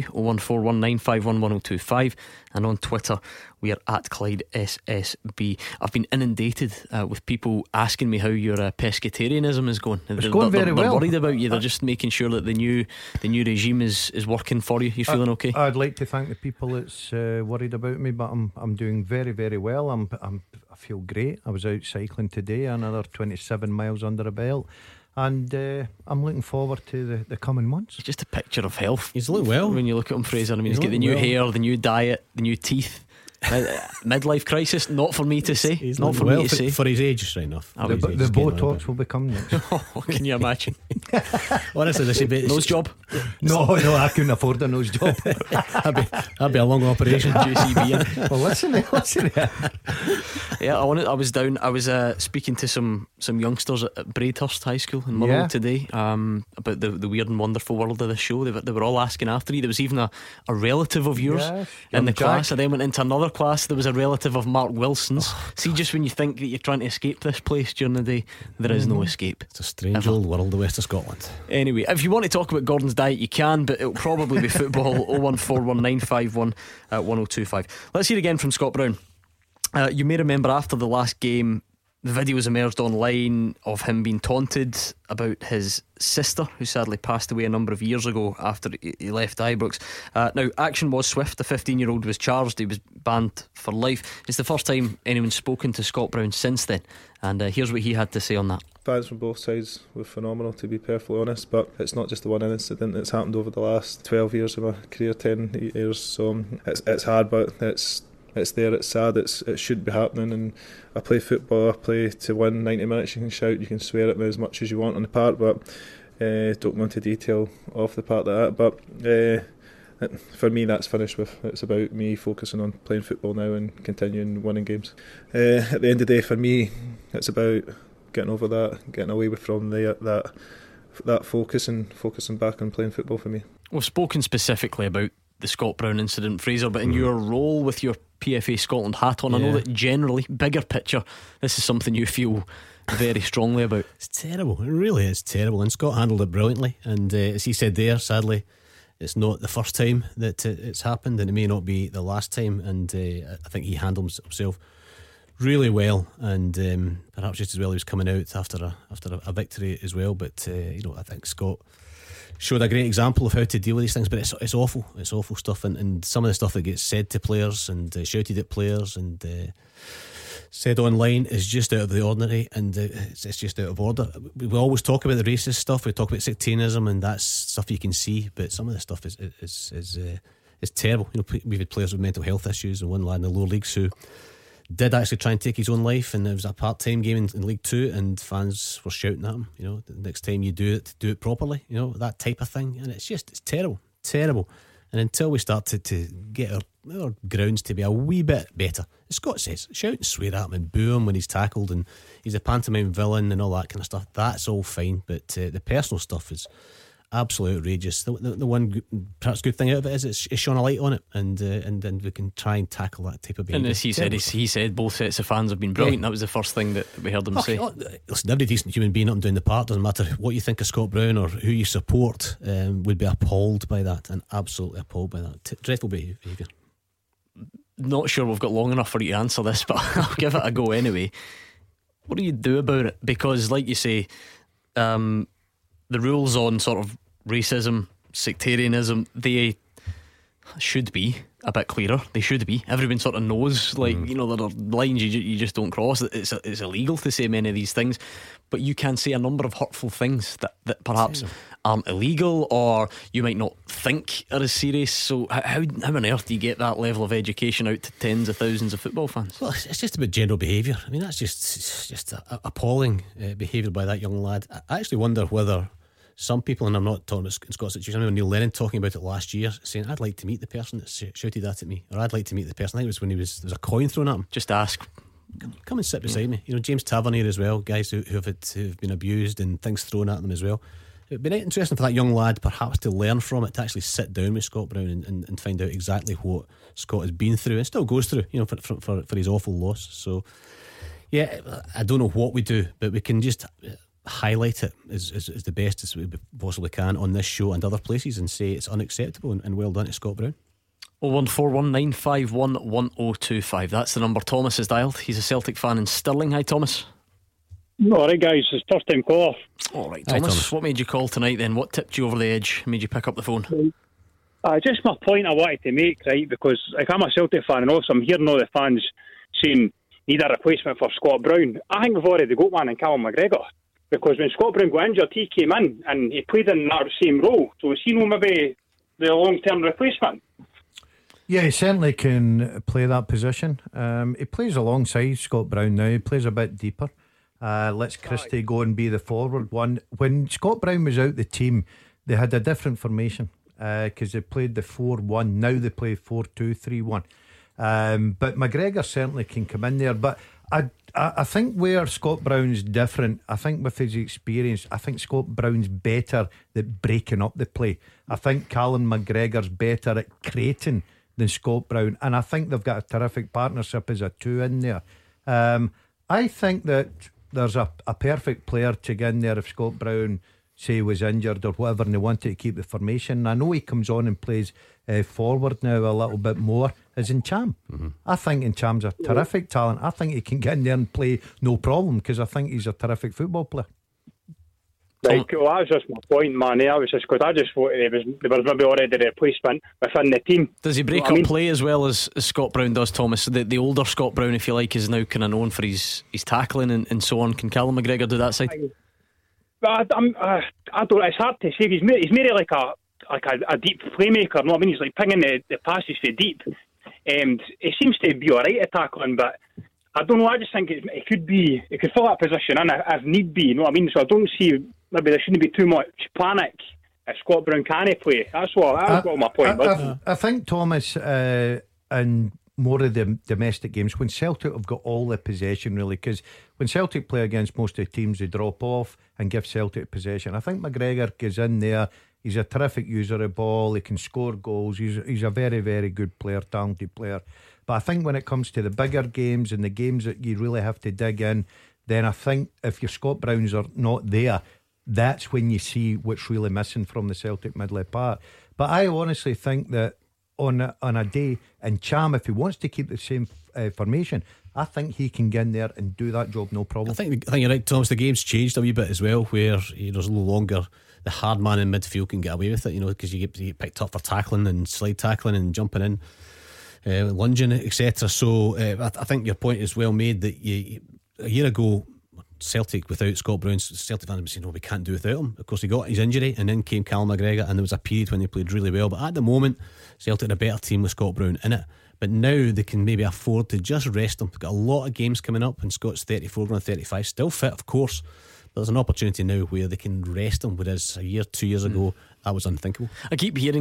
01419511025, and on Twitter we are at Clyde SSB. I've been inundated with people asking me how your pescatarianism is going. It's going very well. They're worried about you. They're just making sure that the new regime is working for you. You feeling okay? I'd like to thank the people that's worried about me, but I'm doing very, very well. I feel great. I was out cycling today, another 27 miles under the belt, and I'm looking forward to the coming months. It's just a picture of health. He's looking well when you look at him, Fraser. I mean, he's got the new hair, the new diet, the new teeth. Midlife crisis, not for me to say. He's not for well me to say. For his age, right enough. The Botox will become next. Can you imagine? Honestly, this would be nose job. No, I couldn't afford a nose job. that'd be a long operation. JCB. Well, listen. Yeah, I was down. I was speaking to some youngsters at Braidhurst High School in Motherwell today about the weird and wonderful world of the show. They were all asking after you. There was even a relative of yours in the class. I then went into another class. There was a relative of Mark Wilson's. See, just when you think that you're trying to escape this place during the day, there is no escape. It's a strange old world, the west of Scotland. Anyway, if you want to talk about Gordon's diet, you can, but it'll probably be football. 01419511025. Let's hear again from Scott Brown. You may remember after the last game, the videos emerged online of him being taunted about his sister, who sadly passed away a number of years ago after he left Ibrox. Now, action was swift. The 15-year-old was charged. He was banned for life. It's the first time anyone's spoken to Scott Brown since then, and here's what he had to say on that. Fans from both sides were phenomenal, to be perfectly honest, but it's not just the one incident that's happened over the last 12 years of my career, 10 years, so it's hard, but it's there, it's sad, it should be happening. And I play football, I play to win 90 minutes. You can shout, you can swear at me as much as you want on the park, but don't go into detail off the part of that. But for me, that's finished with. It's about me focusing on playing football now and continuing winning games. At the end of the day, for me, it's about getting over that, getting away from that focus and focusing back on playing football for me. We've spoken specifically about the Scott Brown incident, Fraser, but in your role with your PFA Scotland hat on, I know that generally, bigger picture, this is something you feel very strongly about. It's terrible, it really is terrible, and Scott handled it brilliantly, and as he said there, sadly it's not the first time that it's happened, and it may not be the last time, and I think he handled himself really well, and perhaps just as well he was coming out after a victory as well. But I think Scott showed a great example of how to deal with these things. But it's awful stuff, and some of the stuff that gets said to players and shouted at players and said online is just out of the ordinary, and it's just out of order. We always talk about the racist stuff, we talk about sectarianism, and that's stuff you can see, but some of the stuff is terrible. We've had players with mental health issues, and one lad in the lower leagues who did actually try and take his own life, and it was a part-time game in League 2, and fans were shouting at him, the next time you do it properly, that type of thing. And it's terrible. And until we start to get our grounds to be a wee bit better, as Scott says, shout and swear at him and boo him when he's tackled and he's a pantomime villain and all that kind of stuff, that's all fine. But the personal stuff is absolutely outrageous. The one perhaps good thing out of it is it's shone a light on it, and we can try and tackle that type of behaviour. And as he said both sets of fans have been brilliant. That was the first thing that we heard them say. Listen, every decent human being up and down the park, doesn't matter what you think of Scott Brown or who you support, would be appalled by that, and absolutely appalled by that. Dreadful behaviour. Not sure we've got long enough for you to answer this, but I'll give it a go anyway. What do you do about it? Because like you say, the rules on sort of racism, sectarianism, they should be a bit clearer. They should be. Everyone sort of knows, like, you know, there are lines you just don't cross. It's illegal to say many of these things, but you can say a number of hurtful things that perhaps aren't illegal, or you might not think are as serious. So how on earth do you get that level of education out to tens of thousands of football fans? Well, it's just about general behaviour. I mean, that's just appalling behaviour by that young lad. I actually wonder whether some people, and I'm not talking about Scott's situation, I remember Neil Lennon talking about it last year, saying, I'd like to meet the person that shouted that at me, or I'd like to meet the person. I think it was when there was a coin thrown at him. Just ask, come and sit beside me. You know, James Tavernier as well, guys who've been abused and things thrown at them as well. It'd be interesting for that young lad perhaps to learn from it, to actually sit down with Scott Brown and find out exactly what Scott has been through and still goes through, you know, for his awful loss. So yeah, I don't know what we do, but we can just highlight it as the best as we possibly can on this show and other places, and say it's unacceptable, and well done to Scott Brown. 01419511025. That's the number Thomas has dialed. He's a Celtic fan in Stirling. Hi Thomas. Alright guys, it's first time caller. Alright Thomas, what made you call tonight then? What tipped you over the edge, made you pick up the phone? Just my point I wanted to make, right, because like, I'm a Celtic fan, and also I'm hearing all the fans saying need a replacement for Scott Brown. I think we've already got one in Callum McGregor, because when Scott Brown got injured, he came in and he played in that same role. So is he maybe the long-term replacement? Yeah, he certainly can play that position. He plays alongside Scott Brown now. He plays a bit deeper. Let's Christie go and be the forward one. When Scott Brown was out the team, they had a different formation because they played the 4-1. Now they play 4-2-3-1. But McGregor certainly can come in there. But I think where Scott Brown's different, I think with his experience, I think Scott Brown's better at breaking up the play. I think Callum McGregor's better at creating than Scott Brown, and I think they've got a terrific partnership as a two in there. I think that there's a perfect player to get in there if Scott Brown, say, was injured or whatever, and they wanted to keep the formation. I know he comes on and plays forward now a little bit more, is Ncham. I think Ncham's a terrific talent. I think he can get in there and play no problem, because I think he's a terrific football player. Right, cool. That was just my point, man. I was just because I just thought there was maybe already a replacement within the team. Does he break up play as well as Scott Brown does, Thomas? The older Scott Brown, if you like, is now kind of known for his tackling and so on. Can Callum McGregor do that side? I don't. It's hard to say. He's made it like a deep playmaker. No, I mean, he's like pinging the passes for deep, and he seems to be alright at tackling, but I don't know. I just think it could fill that position in if need be. You know what I mean? So I don't see. Maybe there shouldn't be too much panic if Scott Brown can play. That's what my point was. I think, Thomas, in more of the domestic games, when Celtic have got all the possession, really, because when Celtic play against most of the teams, they drop off and give Celtic possession. I think McGregor goes in there. He's a terrific user of the ball. He can score goals. He's a very, very good player, talented player. But I think when it comes to the bigger games and the games that you really have to dig in, then I think if your Scott Browns are not there, that's when you see what's really missing from the Celtic middle part. But I honestly think that on a day, and Cham, if he wants to keep the same formation, I think he can get in there and do that job no problem. I think you're right, Thomas. The game's changed a wee bit as well, where there's no longer the hard man in midfield can get away with it, you know, because you get picked up for tackling and slide tackling and jumping in, lunging, etc. So I think your point is well made, that a year ago Celtic without Scott Brown, Celtic fans would say, no, we can't do without him. Of course, he got his injury, and then came Callum McGregor, and there was a period when they played really well. But at the moment, Celtic are a better team with Scott Brown in it. But now they can maybe afford to just rest him. They've got a lot of games coming up, and Scott's 34 going 35, still fit, of course. But there's an opportunity now where they can rest him, whereas a year, 2 years ago, that was unthinkable. I keep hearing that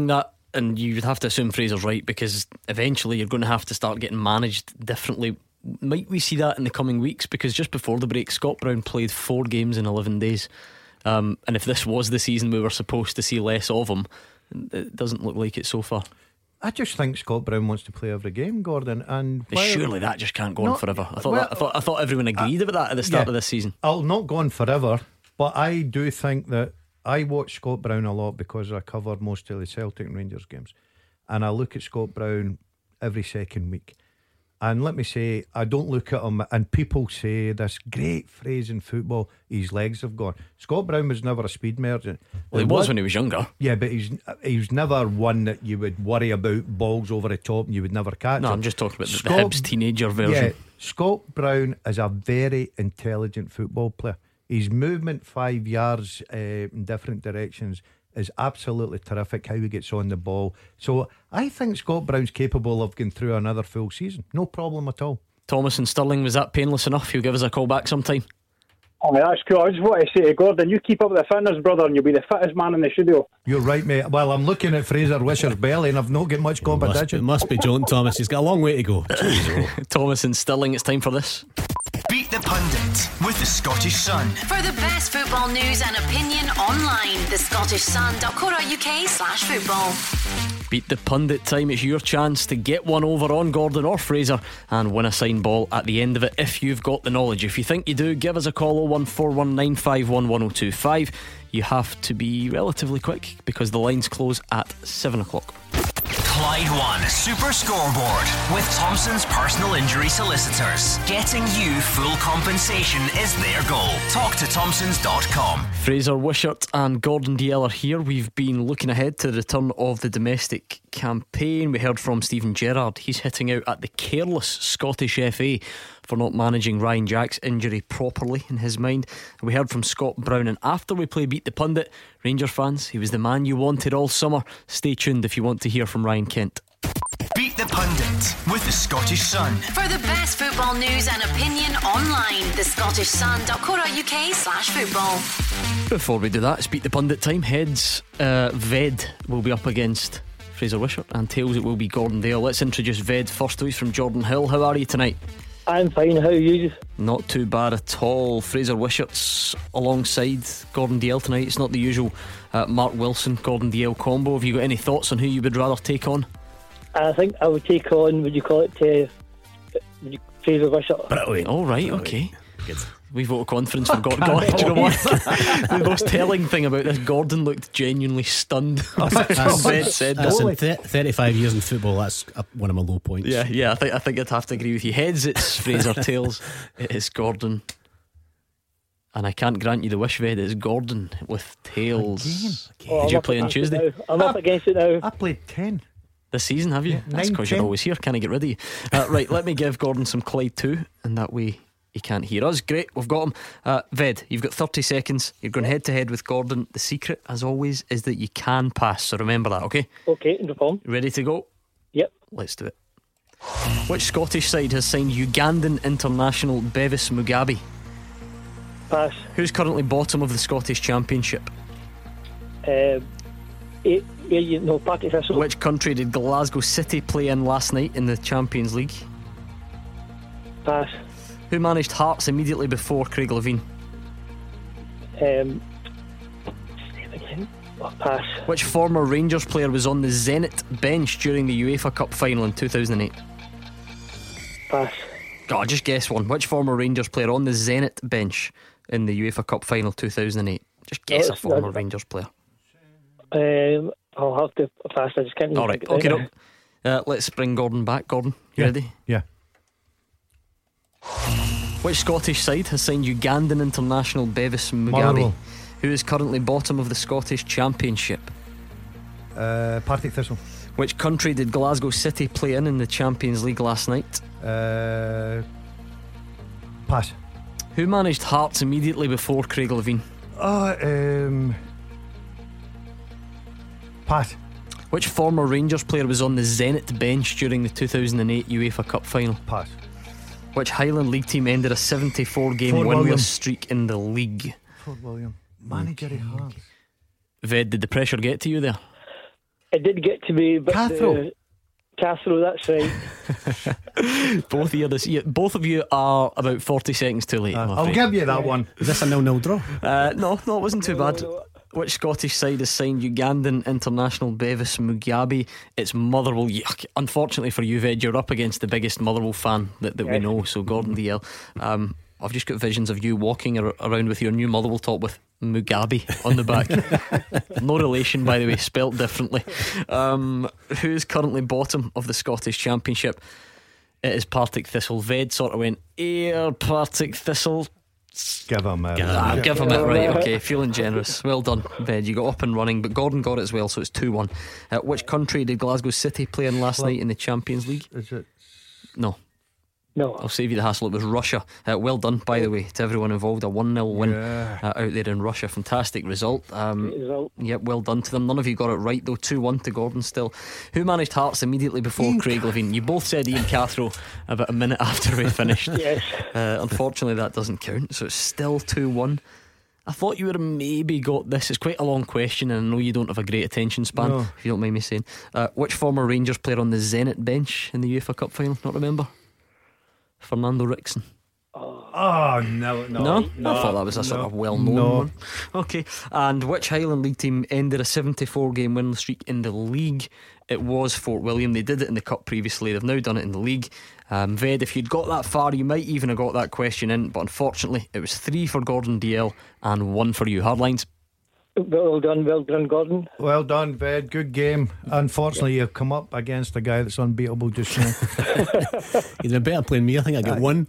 and you'd have to assume Fraser's right, because eventually you're going to have to start getting managed differently. Might we see that in the coming weeks? Because just before the break, Scott Brown played 4 games in 11 days. And if this was the season we were supposed to see less of him, it doesn't look like it so far. I just think Scott Brown wants to play every game, Gordon, and surely that just can't go on forever. I thought everyone agreed about that at the start of this season. I'll not go on forever, but I do think that I watch Scott Brown a lot because I cover most of the Celtic and Rangers games, and I look at Scott Brown every second week. And let me say, I don't look at him, and people say this great phrase in football, his legs have gone. Scott Brown was never a speed merchant. Well, he was when he was younger. Yeah, but he's never one that you would worry about balls over the top and you would never catch. No, him. I'm just talking about the Hibs teenager version. Yeah, Scott Brown is a very intelligent football player. His movement 5 yards in different directions is absolutely terrific, how he gets on the ball. So I think Scott Brown's capable of going through another full season. No problem at all. Thomas and Stirling, was that painless enough? He'll give us a call back sometime. Oh, that's cool. I just want to say to Gordon, you keep up with the fitness, brother, and you'll be the fittest man in the studio. You're right, mate. Well, I'm looking at Fraser Wisher's belly and I've not got much competition. It must be John Thomas. He's got a long way to go. Thomas and Stirling, it's time for this. Beat the Pundit with the Scottish Sun. For the best football news and opinion online, thescottishsun.co.uk/football. Beat the Pundit time. It's your chance to get one over on Gordon or Fraser and win a signed ball at the end of it if you've got the knowledge. If you think you do, give us a call 01419511025. You have to be relatively quick because the lines close at 7 o'clock. Clyde One Super Scoreboard with Thompson's personal injury solicitors. Getting you full compensation is their goal. Talk to Thompsons.com. Fraser Wishart and Gordon Dalziel are here. We've been looking ahead to the return of the domestic campaign. We heard from Stephen Gerrard. He's hitting out at the careless Scottish FA for not managing Ryan Jack's injury properly in his mind. And we heard from Scott Brown. And after we play Beat the Pundit, Rangers fans, he was the man you wanted all summer. Stay tuned if you want to hear from Ryan Kent. Beat the Pundit with the Scottish Sun. For the best football news and opinion online, thescottishsun.co.uk/football. Before we do that, it's Beat the Pundit time. Heads, Ved will be up against Fraser Wishart, and tails it will be Gordon Dalziel. Let's introduce Ved first. He's from Jordan Hill. How are you tonight? I'm fine, how are you? Not too bad at all. Fraser Wishart's alongside Gordon Dalziel tonight. It's not the usual Mark Wilson, Gordon Dalziel combo. Have you got any thoughts on who you would rather take on? I think I would take on, would you call it, Fraser Wishart. Brilliant. All right, okay. Good. We vote of confidence from Gordon. Do you know what? The most telling thing about this, Gordon looked genuinely stunned. That's 35 years in football. That's one of my low points. Yeah. I think I'd have to agree with you. Heads, it's Fraser. Tails, it is Gordon. And I can't grant you the wish, Ved. It's Gordon with tails. Again. Did you play on Tuesday? I'm up against it now. I played 10 this season, have you? Yeah, that's because you're always here. Can I get rid of you? Right, let me give Gordon some Clyde too, and that way he can't hear us. Great, we've got him. Ved, you've got 30 seconds. You're going head to head with Gordon. The secret, as always, is that you can pass, so remember that, okay? Okay, no problem. Ready to go? Yep. Let's do it. Which Scottish side has signed Ugandan international Bevis Mugabe? Pass. Who's currently bottom of the Scottish Championship? Partick Thistle. Which country did Glasgow City play in last night in the Champions League? Pass. Who managed Hearts immediately before Craig Levein? Pass. Which former Rangers player was on the Zenit bench during the UEFA Cup final in 2008? Pass. God, just guess one. Which former Rangers player on the Zenit bench in the UEFA Cup final 2008? Just guess a former Rangers player. I'll have to pass. I just can't even. Alright, okay. Let's bring Gordon back. Gordon, you ready? Yeah. Which Scottish side has signed Ugandan international Bevis Mugabe, Motherwell, who is currently bottom of the Scottish Championship? Partick Thistle. Which country did Glasgow City play in the Champions League last night? Pass. Who managed Hearts immediately before Craig Levein? Pass. Which former Rangers player was on the Zenit bench during the 2008 UEFA Cup final? Pass. Which Highland League team ended a 74-game Fort winless William. streak in the league? Fort William. Manager of Hearts. Ved, did the pressure get to you there? It did get to me, but Cathro, that's right. Both of you are about 40 seconds too late. I'll give you that one. Is this a 0-0 draw? No, it wasn't too bad. Which Scottish side has signed Ugandan international Bevis Mugabe? It's Motherwell. Unfortunately for you, Ved, you're up against the biggest Motherwell fan that we know, so Gordon DL. I've just got visions of you walking around with your new Motherwell top with Mugabe on the back. No relation, by the way, spelt differently. Who's currently bottom of the Scottish Championship? It is Partick Thistle. Ved sort of went Partick Thistle. Give him it. Give him it, right. Okay, feeling generous. Well done, Ved. You got up and running, but Gordon got it as well, so it's 2-1. Which country did Glasgow City play in last night in the Champions League? Is it? No. No. I'll save you the hassle. It was Russia. Well done, by the way, to everyone involved. A 1-0 win out there in Russia. Fantastic result. Great result. Yep, well done to them. None of you got it right though. 2-1 to Gordon still. Who managed Hearts immediately before Craig Levein? You both said Ian Cathro about a minute after we finished. Yes. Unfortunately that doesn't count, so it's still 2-1. I thought you would have maybe got this. It's quite a long question, and I know you don't have a great attention span, if you don't mind me saying. Which former Rangers player on the Zenit bench in the UEFA Cup final? Not remember? Fernando Rickson. Oh, no. I thought that was a sort of well-known one. Okay. And which Highland League team ended a 74-game winless streak in the league? It was Fort William. They did it in the Cup previously. They've now done it in the league. Ved, if you'd got that far, you might even have got that question in, but unfortunately it was 3 for Gordon DL and 1 for you. Hardlines. Well done, Gordon. Well done, Ved. Good game. Unfortunately, you've come up against a guy that's unbeatable just now. You'd been better playing me. I think I got 1.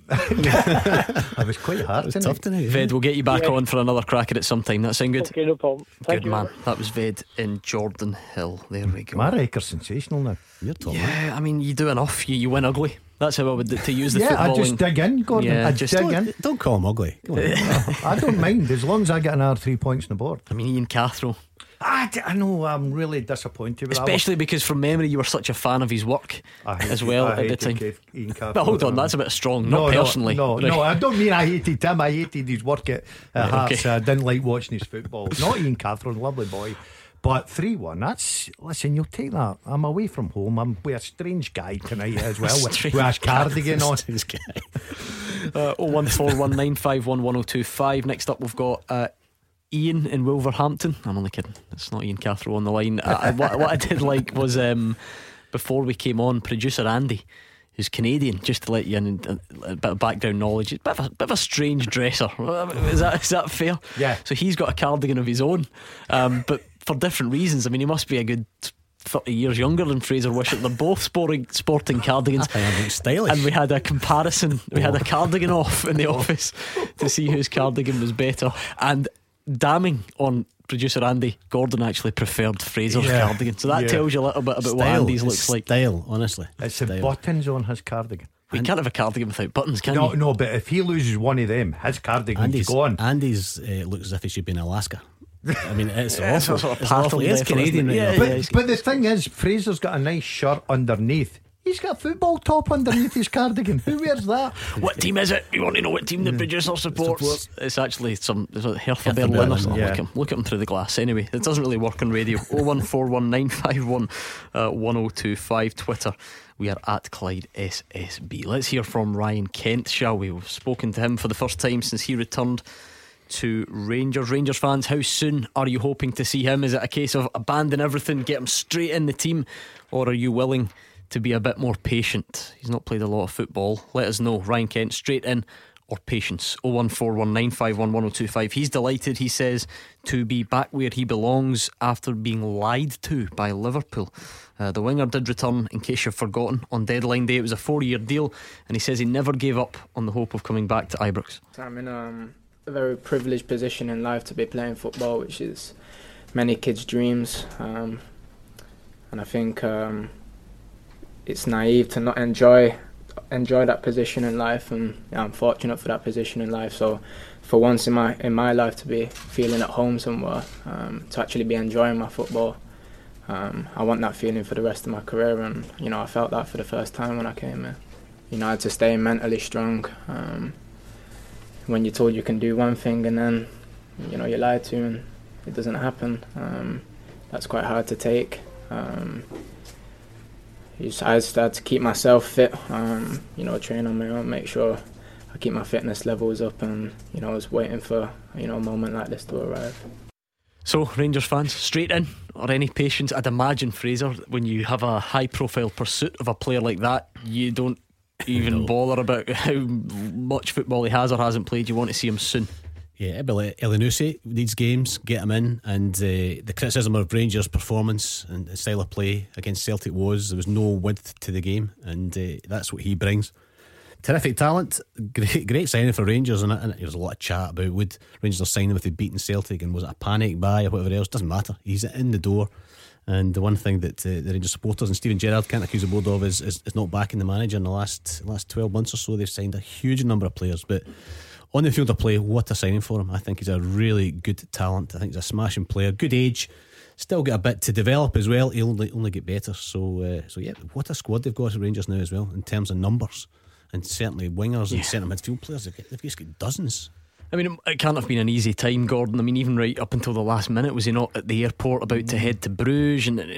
That was quite hard. It was tough tonight. Ved, we'll get you back on for another crack at it sometime. That sound good? Okay, no problem. Thank you, man. That was Ved in Jordan Hill. There we go. My record's sensational now. You're top. Yeah, I mean, you do enough. You win ugly. That's how I would to use the footballing. I just dig in, Gordon. Yeah, I just dig in. Don't call him ugly. I don't mind as long as I get another 3 points on the board. I mean, Ian Cathro. I know, I'm really disappointed with especially because from memory you were such a fan of his work as well at the time. Ian Cathro. But hold on, that's a bit strong. Not personally. No, I don't mean I hated him. I hated his work at Hearts. I didn't like watching his football. Not Ian Cathro, lovely boy. But 3-1, that's, listen, you'll take that. I'm away from home. I'm with a strange guy tonight as well, with a cardigan on. 01419511025. Next up we've got Ian in Wolverhampton. I'm only kidding, it's not Ian Cathro on the line. What I did like was before we came on, producer Andy, who's Canadian, just to let you in a bit of background knowledge, a bit of a strange dresser. Is that fair? Yeah. So he's got a cardigan of his own, but for different reasons. I mean, he must be a good 30 years younger than Fraser Wishart. They're both sporting cardigans. Stylish. And we had a comparison. We had a cardigan off in the office to see whose cardigan was better. And damning on producer Andy, Gordon actually preferred Fraser's cardigan. So that tells you a little bit about what Andy's looks like. Style, honestly. It's the buttons on his cardigan. We can't have a cardigan without buttons, can you? No, but if he loses one of them, his cardigan's gone. Andy's looks as if he should be in Alaska. I mean, it's awful. Sort of It's Canadian, but the thing is, Fraser's got a nice shirt underneath. He's got a football top underneath his cardigan. Who wears that? What team is it? You want to know what team the producer supports? It's actually Hertha Berlin or something. Look at him through the glass. Anyway, it doesn't really work on radio. 01419511025. Twitter, we are at Clyde SSB. Let's hear from Ryan Kent, shall we? We've spoken to him for the first time since he returned to Rangers fans. How soon are you hoping to see him? Is it a case of abandon everything, get him straight in the team, or are you willing to be a bit more patient? He's not played a lot of football. Let us know. Ryan Kent, straight in or patience? 01419511025. He's delighted, he says, to be back where he belongs after being lied to by Liverpool. The winger did return, in case you've forgotten, on deadline day. It was a 4-year deal, and he says he never gave up on the hope of coming back to Ibrox. I'm in a very privileged position in life to be playing football, which is many kids' dreams, and I think it's naive to not enjoy that position in life, and I'm fortunate for that position in life. So for once in my life to be feeling at home somewhere, to actually be enjoying my football, I want that feeling for the rest of my career, and I felt that for the first time when I came here. I had to stay mentally strong. When you're told you can do one thing and then you're lied to and it doesn't happen, that's quite hard to take. I just had to keep myself fit, train on my own, make sure I keep my fitness levels up, and I was waiting for a moment like this to arrive. So, Rangers fans, straight in, or any patience? I'd imagine, Fraser, when you have a high profile pursuit of a player like that, you don't even bother about how much football he has or hasn't played. You want to see him soon. Yeah, Elyounoussi needs games, get him in. And the criticism of Rangers' performance and style of play against Celtic was there was no width to the game, and that's what he brings. Terrific talent, great signing for Rangers, and there was a lot of chat about would Rangers sign him if they'd beaten Celtic, and was it a panic buy or whatever else. Doesn't matter, he's in the door. And the one thing that the Rangers supporters and Steven Gerrard can't accuse the board of is not backing the manager. In the last 12 months or so, they've signed a huge number of players, but on the field of play, what a signing for him. I think he's a really good talent. I think he's a smashing player, good age, still got a bit to develop as well. He'll only get better. So yeah, what a squad they've got at Rangers now as well, in terms of numbers, and certainly wingers and centre midfield players. They've just got dozens. I mean, it can't have been an easy time, Gordon. I mean, even right up until the last minute, was he not at the airport about to head to Bruges and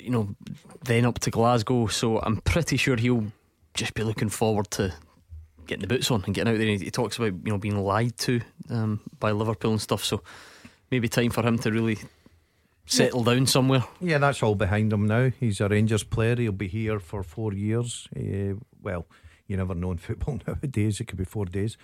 then up to Glasgow? So I'm pretty sure he'll just be looking forward to getting the boots on and getting out there. He talks about being lied to by Liverpool and stuff. So maybe time for him to really settle down somewhere. Yeah, that's all behind him now. He's a Rangers player. He'll be here for 4 years. Well, you never know in football nowadays. It could be 4 days.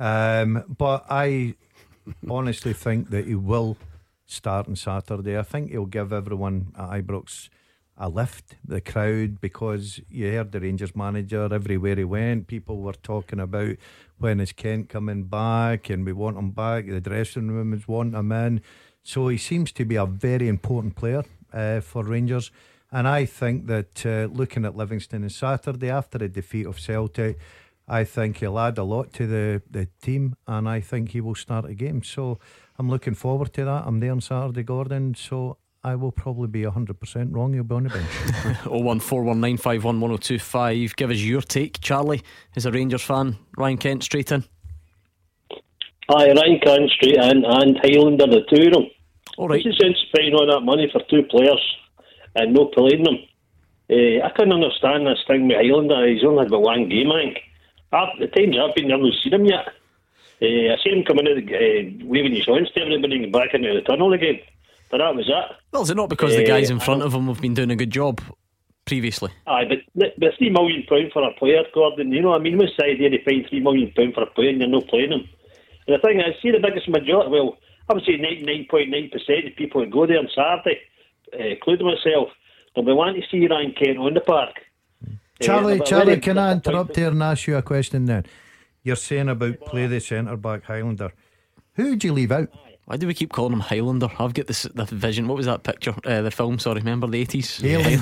But I honestly think that he will start on Saturday. I think he'll give everyone at Ibrox a lift, the crowd, because you heard the Rangers manager everywhere he went. People were talking about when is Kent coming back, and we want him back. The dressing rooms want him in. So he seems to be a very important player for Rangers. And I think that looking at Livingston on Saturday after the defeat of Celtic, I think he'll add a lot to the team, and I think he will start a game. So I'm looking forward to that. I'm there on Saturday, Gordon, so I will probably be 100% wrong. He'll be on the bench. 01419511025. Give us your take. Charlie is a Rangers fan. Ryan Kent, straight in. Aye, Ryan Kent, straight in, and Highlander, the two of them. Alright. What's the sense of spending all that money for two players and no playing them? I couldn't understand this thing with Highlander. He's only had about one game, I think. The times I've been there, I've not seen him yet. I seen him come in waving his hands to everybody and back into the tunnel again. But that was it. Well, is it not because the guys in front of him have been doing a good job previously? Aye, but £3 million for a player, Gordon, you know what I mean? What's the idea to pay £3 million for a player and you're not playing him? And the thing is, see the biggest majority, well, I would say 99.9% of people who go there on Saturday, including myself, they'll be wanting to see Ryan Kent on the park. Charlie, can I interrupt here and ask you a question then? You're saying about play the centre back Highlander. Who would you leave out? Why do we keep calling him Highlander? I've got the vision. What was that picture? The film, sorry, remember the 80s?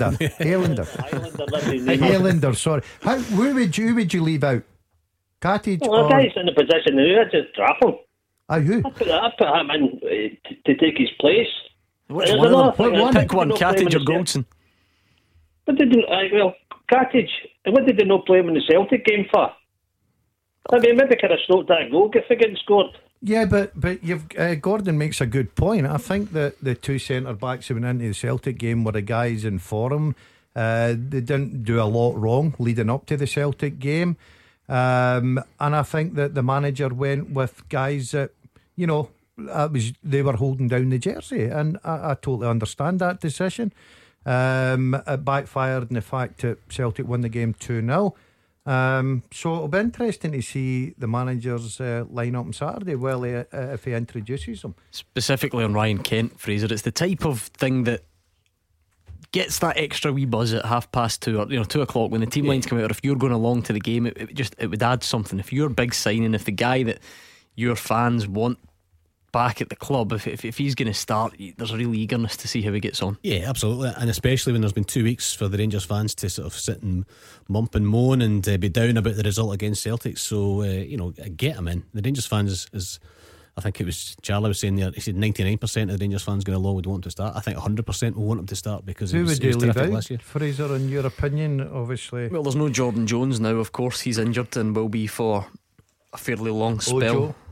Highlander, sorry. Who would you leave out? Cottage? Well, the guy's in the position now, I'd just drop him. Who? I'd put him in to take his place. Which one of them? Pick one, Cottage or Goldson? But they didn't, Cottage. And what did they not play him in the Celtic game for? I mean, maybe could have slowed that goal if they getting scored. Yeah, but you've Gordon makes a good point. I think that the two centre backs who went into the Celtic game were the guys in form. They didn't do a lot wrong leading up to the Celtic game, and I think that the manager went with guys that they were holding down the jersey, and I totally understand that decision. It backfired in the fact that Celtic won the game 2-0. So it'll be interesting to see the managers line up on Saturday. Well, if he introduces them specifically on Ryan Kent, Fraser, it's the type of thing that gets that extra wee buzz at 2:30 or 2 o'clock when the team lines come out. Or if you're going along to the game, it would add something. If you're big signing, if the guy that your fans want back at the club, if he's going to start, there's a real eagerness to see how he gets on. Yeah, absolutely. And especially when there's been 2 weeks for the Rangers fans to sort of sit and mump and moan and be down about the result against Celtic. So get him in. The Rangers fans is I think it was Charlie was saying there, he said 99% of the Rangers fans going along would want to start. I think 100% will want him to start because who would you leave out last year. Fraser, in your opinion? Obviously, well, there's no Jordan Jones now, of course. He's injured and will be for a fairly long spell.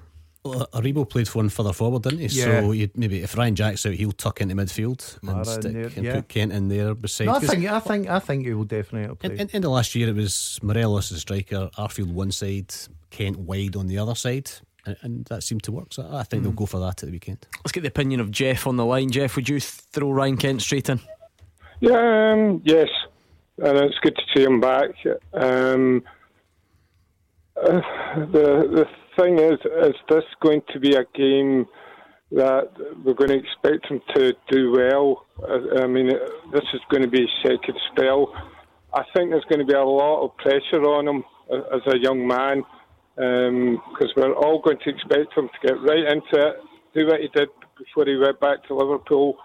Well, Aribo played one further forward, didn't he? Yeah. So maybe if Ryan Jack's out, he'll tuck into midfield and put Kent in there beside. No, I think he will definitely play. In the last year, it was Morelos as striker, Arfield one side, Kent wide on the other side, and that seemed to work. So I think they'll go for that at the weekend. Let's get the opinion of Jeff on the line. Jeff, would you throw Ryan Kent straight in? Yeah, yes, and it's good to see him back. The thing is this going to be a game that we're going to expect him to do well? I mean, this is going to be his second spell. I think there's going to be a lot of pressure on him as a young man, because we're all going to expect him to get right into it, do what he did before he went back to Liverpool.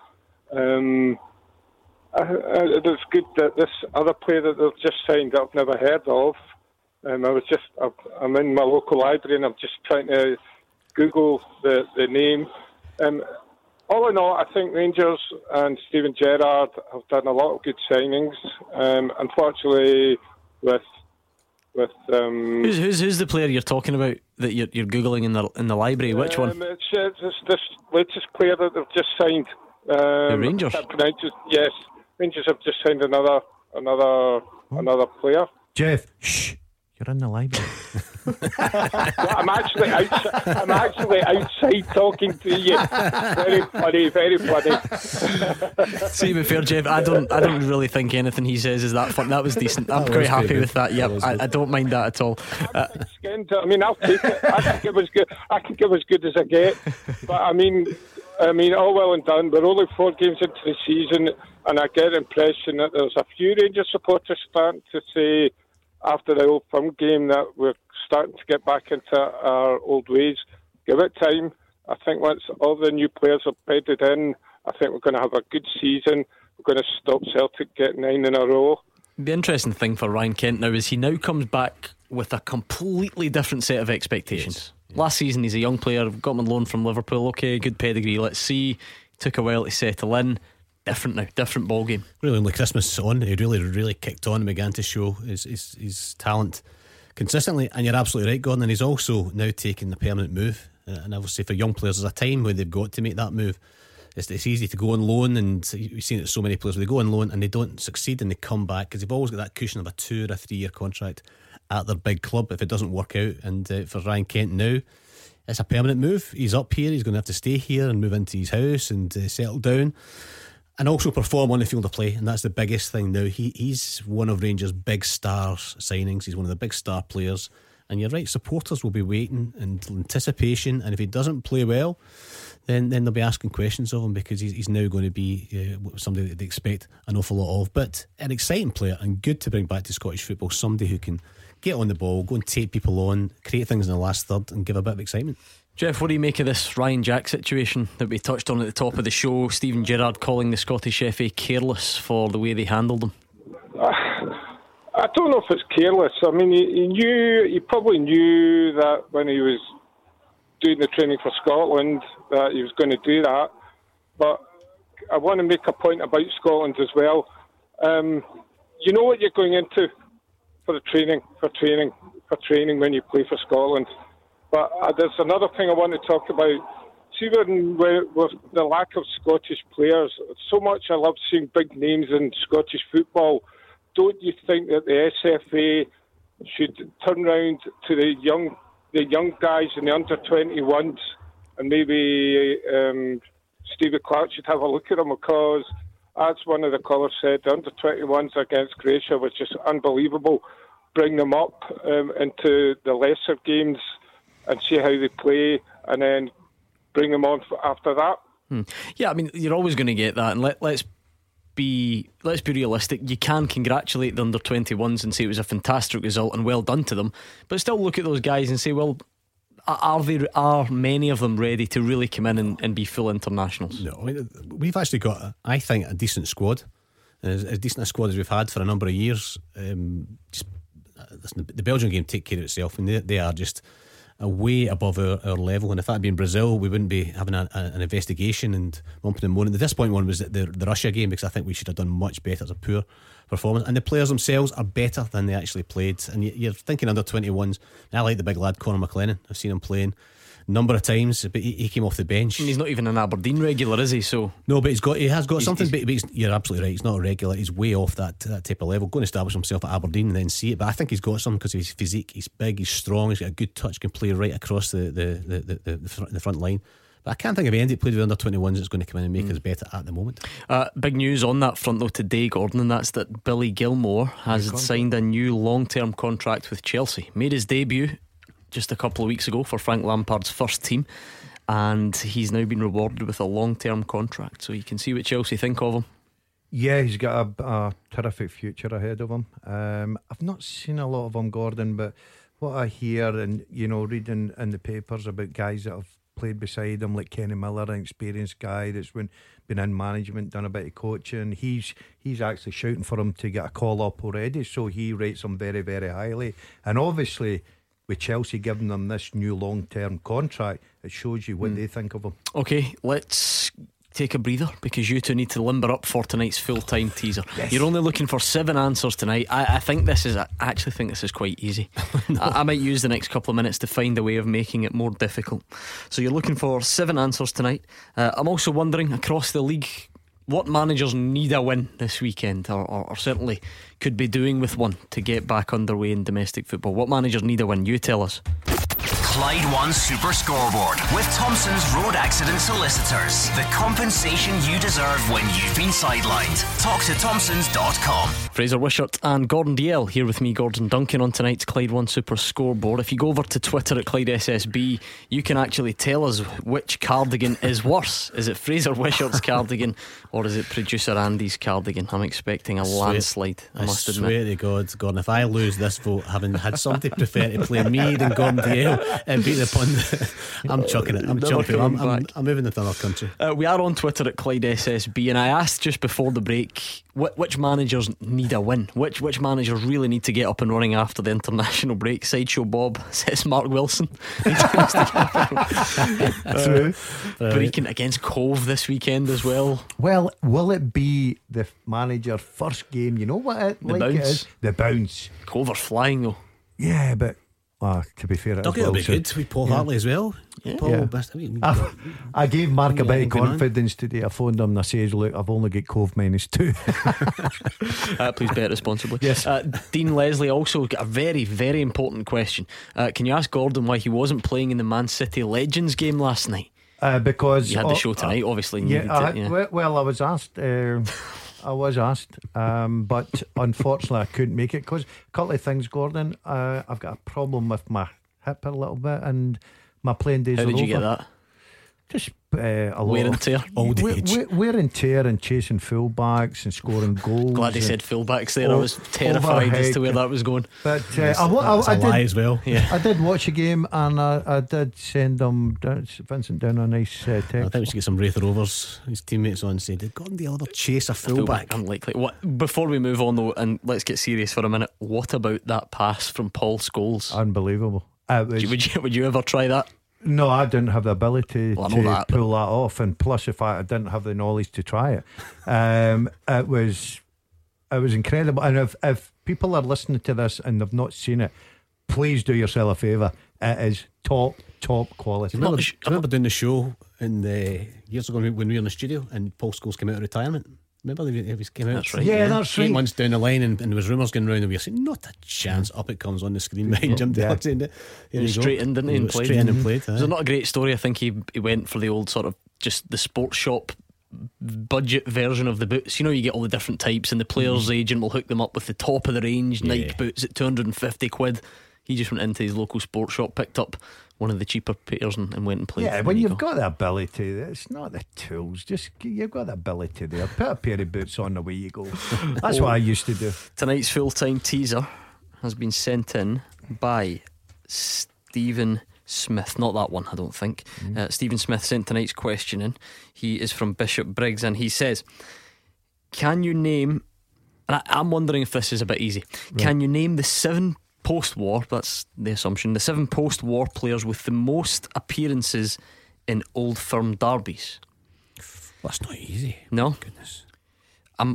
It's good that this other player that they've just signed that I've never heard of, I'm in my local library and I'm just trying to Google the name. All in all, I think Rangers and Steven Gerrard have done a lot of good signings. Unfortunately, with who's the player you're talking about that you're googling in the library? Which one? It's this latest player that they've just signed. The Rangers. Yes, Rangers have just signed another player. Jeff, shh. You're in the library. I'm actually outside talking to you. Very funny. See, to be fair, Jeff, I don't really think anything he says is that fun. That was decent. I'm quite happy with that. Yep, I don't mind that at all. I mean, I'll take it. I can give as good as I get. But I mean, all well and done. We're only 4 games into the season, and I get the impression that there's a few Rangers supporters starting to say, after the Old Firm game, that we're starting to get back into our old ways. Give it time. I think once all the new players are bedded in, I think we're going to have a good season. We're going to stop Celtic getting 9 in a row. The interesting thing for Ryan Kent now is he now comes back with a completely different set of expectations. Yes. Last season he's a young player, got him on loan from Liverpool. Okay, good pedigree, let's see. Took a while to settle in. Different now, different ball game. Really, only Christmas on, he really kicked on and began to show his talent consistently. And you're absolutely right, Gordon. And he's also now taking the permanent move. And obviously, for young players, there's a time when they've got to make that move. It's easy to go on loan, and we've seen it so many players where they go on loan and they don't succeed and they come back because they've always got that cushion of a 2 or a 3 year contract at their big club if it doesn't work out. And for Ryan Kent now, it's a permanent move. He's up here, he's going to have to stay here and move into his house and settle down and also perform on the field of play. And that's the biggest thing now. He's one of Rangers' big star signings. He's one of the big star players. And you're right, supporters will be waiting and anticipation. And if he doesn't play well, then they'll be asking questions of him, because he's now going to be somebody that they expect an awful lot of. But an exciting player and good to bring back to Scottish football. Somebody who can get on the ball, go and take people on, create things in the last third and give a bit of excitement. Jeff, what do you make of this Ryan Jack situation that we touched on at the top of the show? Steven Gerrard calling the Scottish FA careless for the way they handled him. I don't know if it's careless. I mean, he probably knew that when he was doing the training for Scotland that he was going to do that. But I want to make a point about Scotland as well. You know what you're going into for training when you play for Scotland. But there's another thing I want to talk about. See, with the lack of Scottish players, so much I love seeing big names in Scottish football. Don't you think that the SFA should turn round to the young guys in the under-21s, and maybe Stevie Clarke should have a look at them, because as one of the callers said, the under-21s against Croatia was just unbelievable. Bring them up into the lesser games and see how they play, and then bring them on after that. Yeah, I mean, you're always going to get that, and let's be realistic. You can congratulate the under-21s and say it was a fantastic result and well done to them, but still look at those guys and say, well, are many of them ready to really come in and be full internationals? No, I mean, we've actually got, I think, a decent squad, as decent a squad as we've had for a number of years. Listen, the Belgian game take care of itself, and they are just way above our level. And if that had been Brazil, we wouldn't be having an investigation and mumping and moaning. The disappointing one was the Russia game, because I think we should have done much better as a poor performance. And the players themselves are better than they actually played. And you're thinking under 21s. I like the big lad Conor McLennan. I've seen him playing number of times, but he came off the bench. And he's not even an Aberdeen regular, is he? So no, but he has got something. But you're absolutely right. He's not a regular. He's way off that type of level. Go and establish himself at Aberdeen and then see it. But I think he's got something because of his physique. He's big. He's strong. He's got a good touch. Can play right across the front line. But I can't think of any that played with under 21s that's going to come in and make us better at the moment. Big news on that front though today, Gordon, and that's that Billy Gilmore has signed a new long-term contract with Chelsea. Made his debut just a couple of weeks ago for Frank Lampard's first team, and he's now been rewarded with a long-term contract. So you can see what Chelsea think of him. Yeah, he's got a terrific future ahead of him. I've not seen a lot of him, Gordon, but what I hear and reading in the papers about guys that have played beside him, like Kenny Miller, an experienced guy that's been in management, done a bit of coaching. He's actually shouting for him to get a call up already, so he rates him very, very highly. And obviously with Chelsea giving them this new long-term contract, it shows you what they think of him. Okay, let's take a breather because you two need to limber up for tonight's full-time teaser. Yes. You're only looking for 7 answers tonight. I actually think this is quite easy. No. I might use the next couple of minutes to find a way of making it more difficult. So you're looking for 7 answers tonight. I'm also wondering, across the league, what managers need a win this weekend, or certainly could be doing with one to get back underway in domestic football. What managers need a win? You tell us. Clyde One Super Scoreboard with Thompson's Road Accident Solicitors. The compensation you deserve when you've been sidelined. Talk to Thompsons.com. Fraser Wishart and Gordon DL here with me, Gordon Duncan, on tonight's Clyde One Super Scoreboard. If you go over to Twitter at Clyde SSB, you can actually tell us which cardigan is worse. Is it Fraser Wishart's cardigan or is it producer Andy's cardigan? I'm expecting a landslide, I must admit. I swear to God, Gordon, if I lose this vote, having had somebody prefer to play me than Gordon DL and beat the pundit, I'm chucking it. I'm moving to another country. We are on Twitter at Clyde SSB, and I asked just before the break which managers need a win, which managers really need to get up and running after the international break. Sideshow Bob says Mark Wilson. True. Breaking against Cove this weekend as well. Well, will it be the manager first game? You know what it is? The bounce. Cove are flying though. Yeah, but to be fair, it'll be good with Paul Hartley as well. I gave Mark a bit of confidence today. I phoned him and I says, look, I've only got Cove -2. Please bet responsibly. Yes. Dean Leslie also got a very, very important question. Can you ask Gordon why he wasn't playing in the Man City Legends game last night? Because you had the show tonight, obviously. Well, I was asked. But unfortunately I couldn't make it because a couple of things, Gordon. I've got a problem with my hip a little bit and my playing days. How did you get that? Just a lot wear and tear. Old age. Wear and tear and chasing fullbacks and scoring goals. Glad he said fullbacks there. I was terrified as to where that was going. But I did, lie as well. Yeah. I did watch a game and I did send Vincent down a nice text. I think we should get some Wraither Rovers, his teammates on, and say, did Gordon Dale ever chase a fullback? Unlikely. Before we move on though, and let's get serious for a minute, what about that pass from Paul Scholes? Unbelievable. Would you ever try that? No, I didn't have the ability to pull that off, and plus the fact I didn't have the knowledge to try it. It was incredible. And if people are listening to this and they've not seen it, please do yourself a favour. It is top quality. Do you remember doing the show in the years ago when we were in the studio and Paul Scholes came out of retirement? Remember he came out? That's right. Yeah, that's right. 8 months down the line, and there was rumours going round, and we were saying, not a chance. Up it comes on the screen behind Jim Dillon. Straight in, didn't he? And straight in and played. It was not a great story. I think he went for the old sort of just the sports shop budget version of the boots. You get all the different types, and the player's agent will hook them up with the top of the range Nike boots at £250. He just went into his local sports shop, picked up one of the cheaper pairs and went and played. Yeah, when you've got the ability, it's not the tools, just you've got the ability there. Put a pair of boots on, away you go. That's what I used to do. Tonight's full-time teaser has been sent in by Stephen Smith. Not that one, I don't think. Stephen Smith sent tonight's question in. He is from Bishop Briggs, and he says, can you name, and I'm wondering if this is a bit easy, can you name the 7 post-war, that's the assumption, the 7 post-war players with the most appearances in Old Firm derbies? That's not easy. No? Goodness. I'm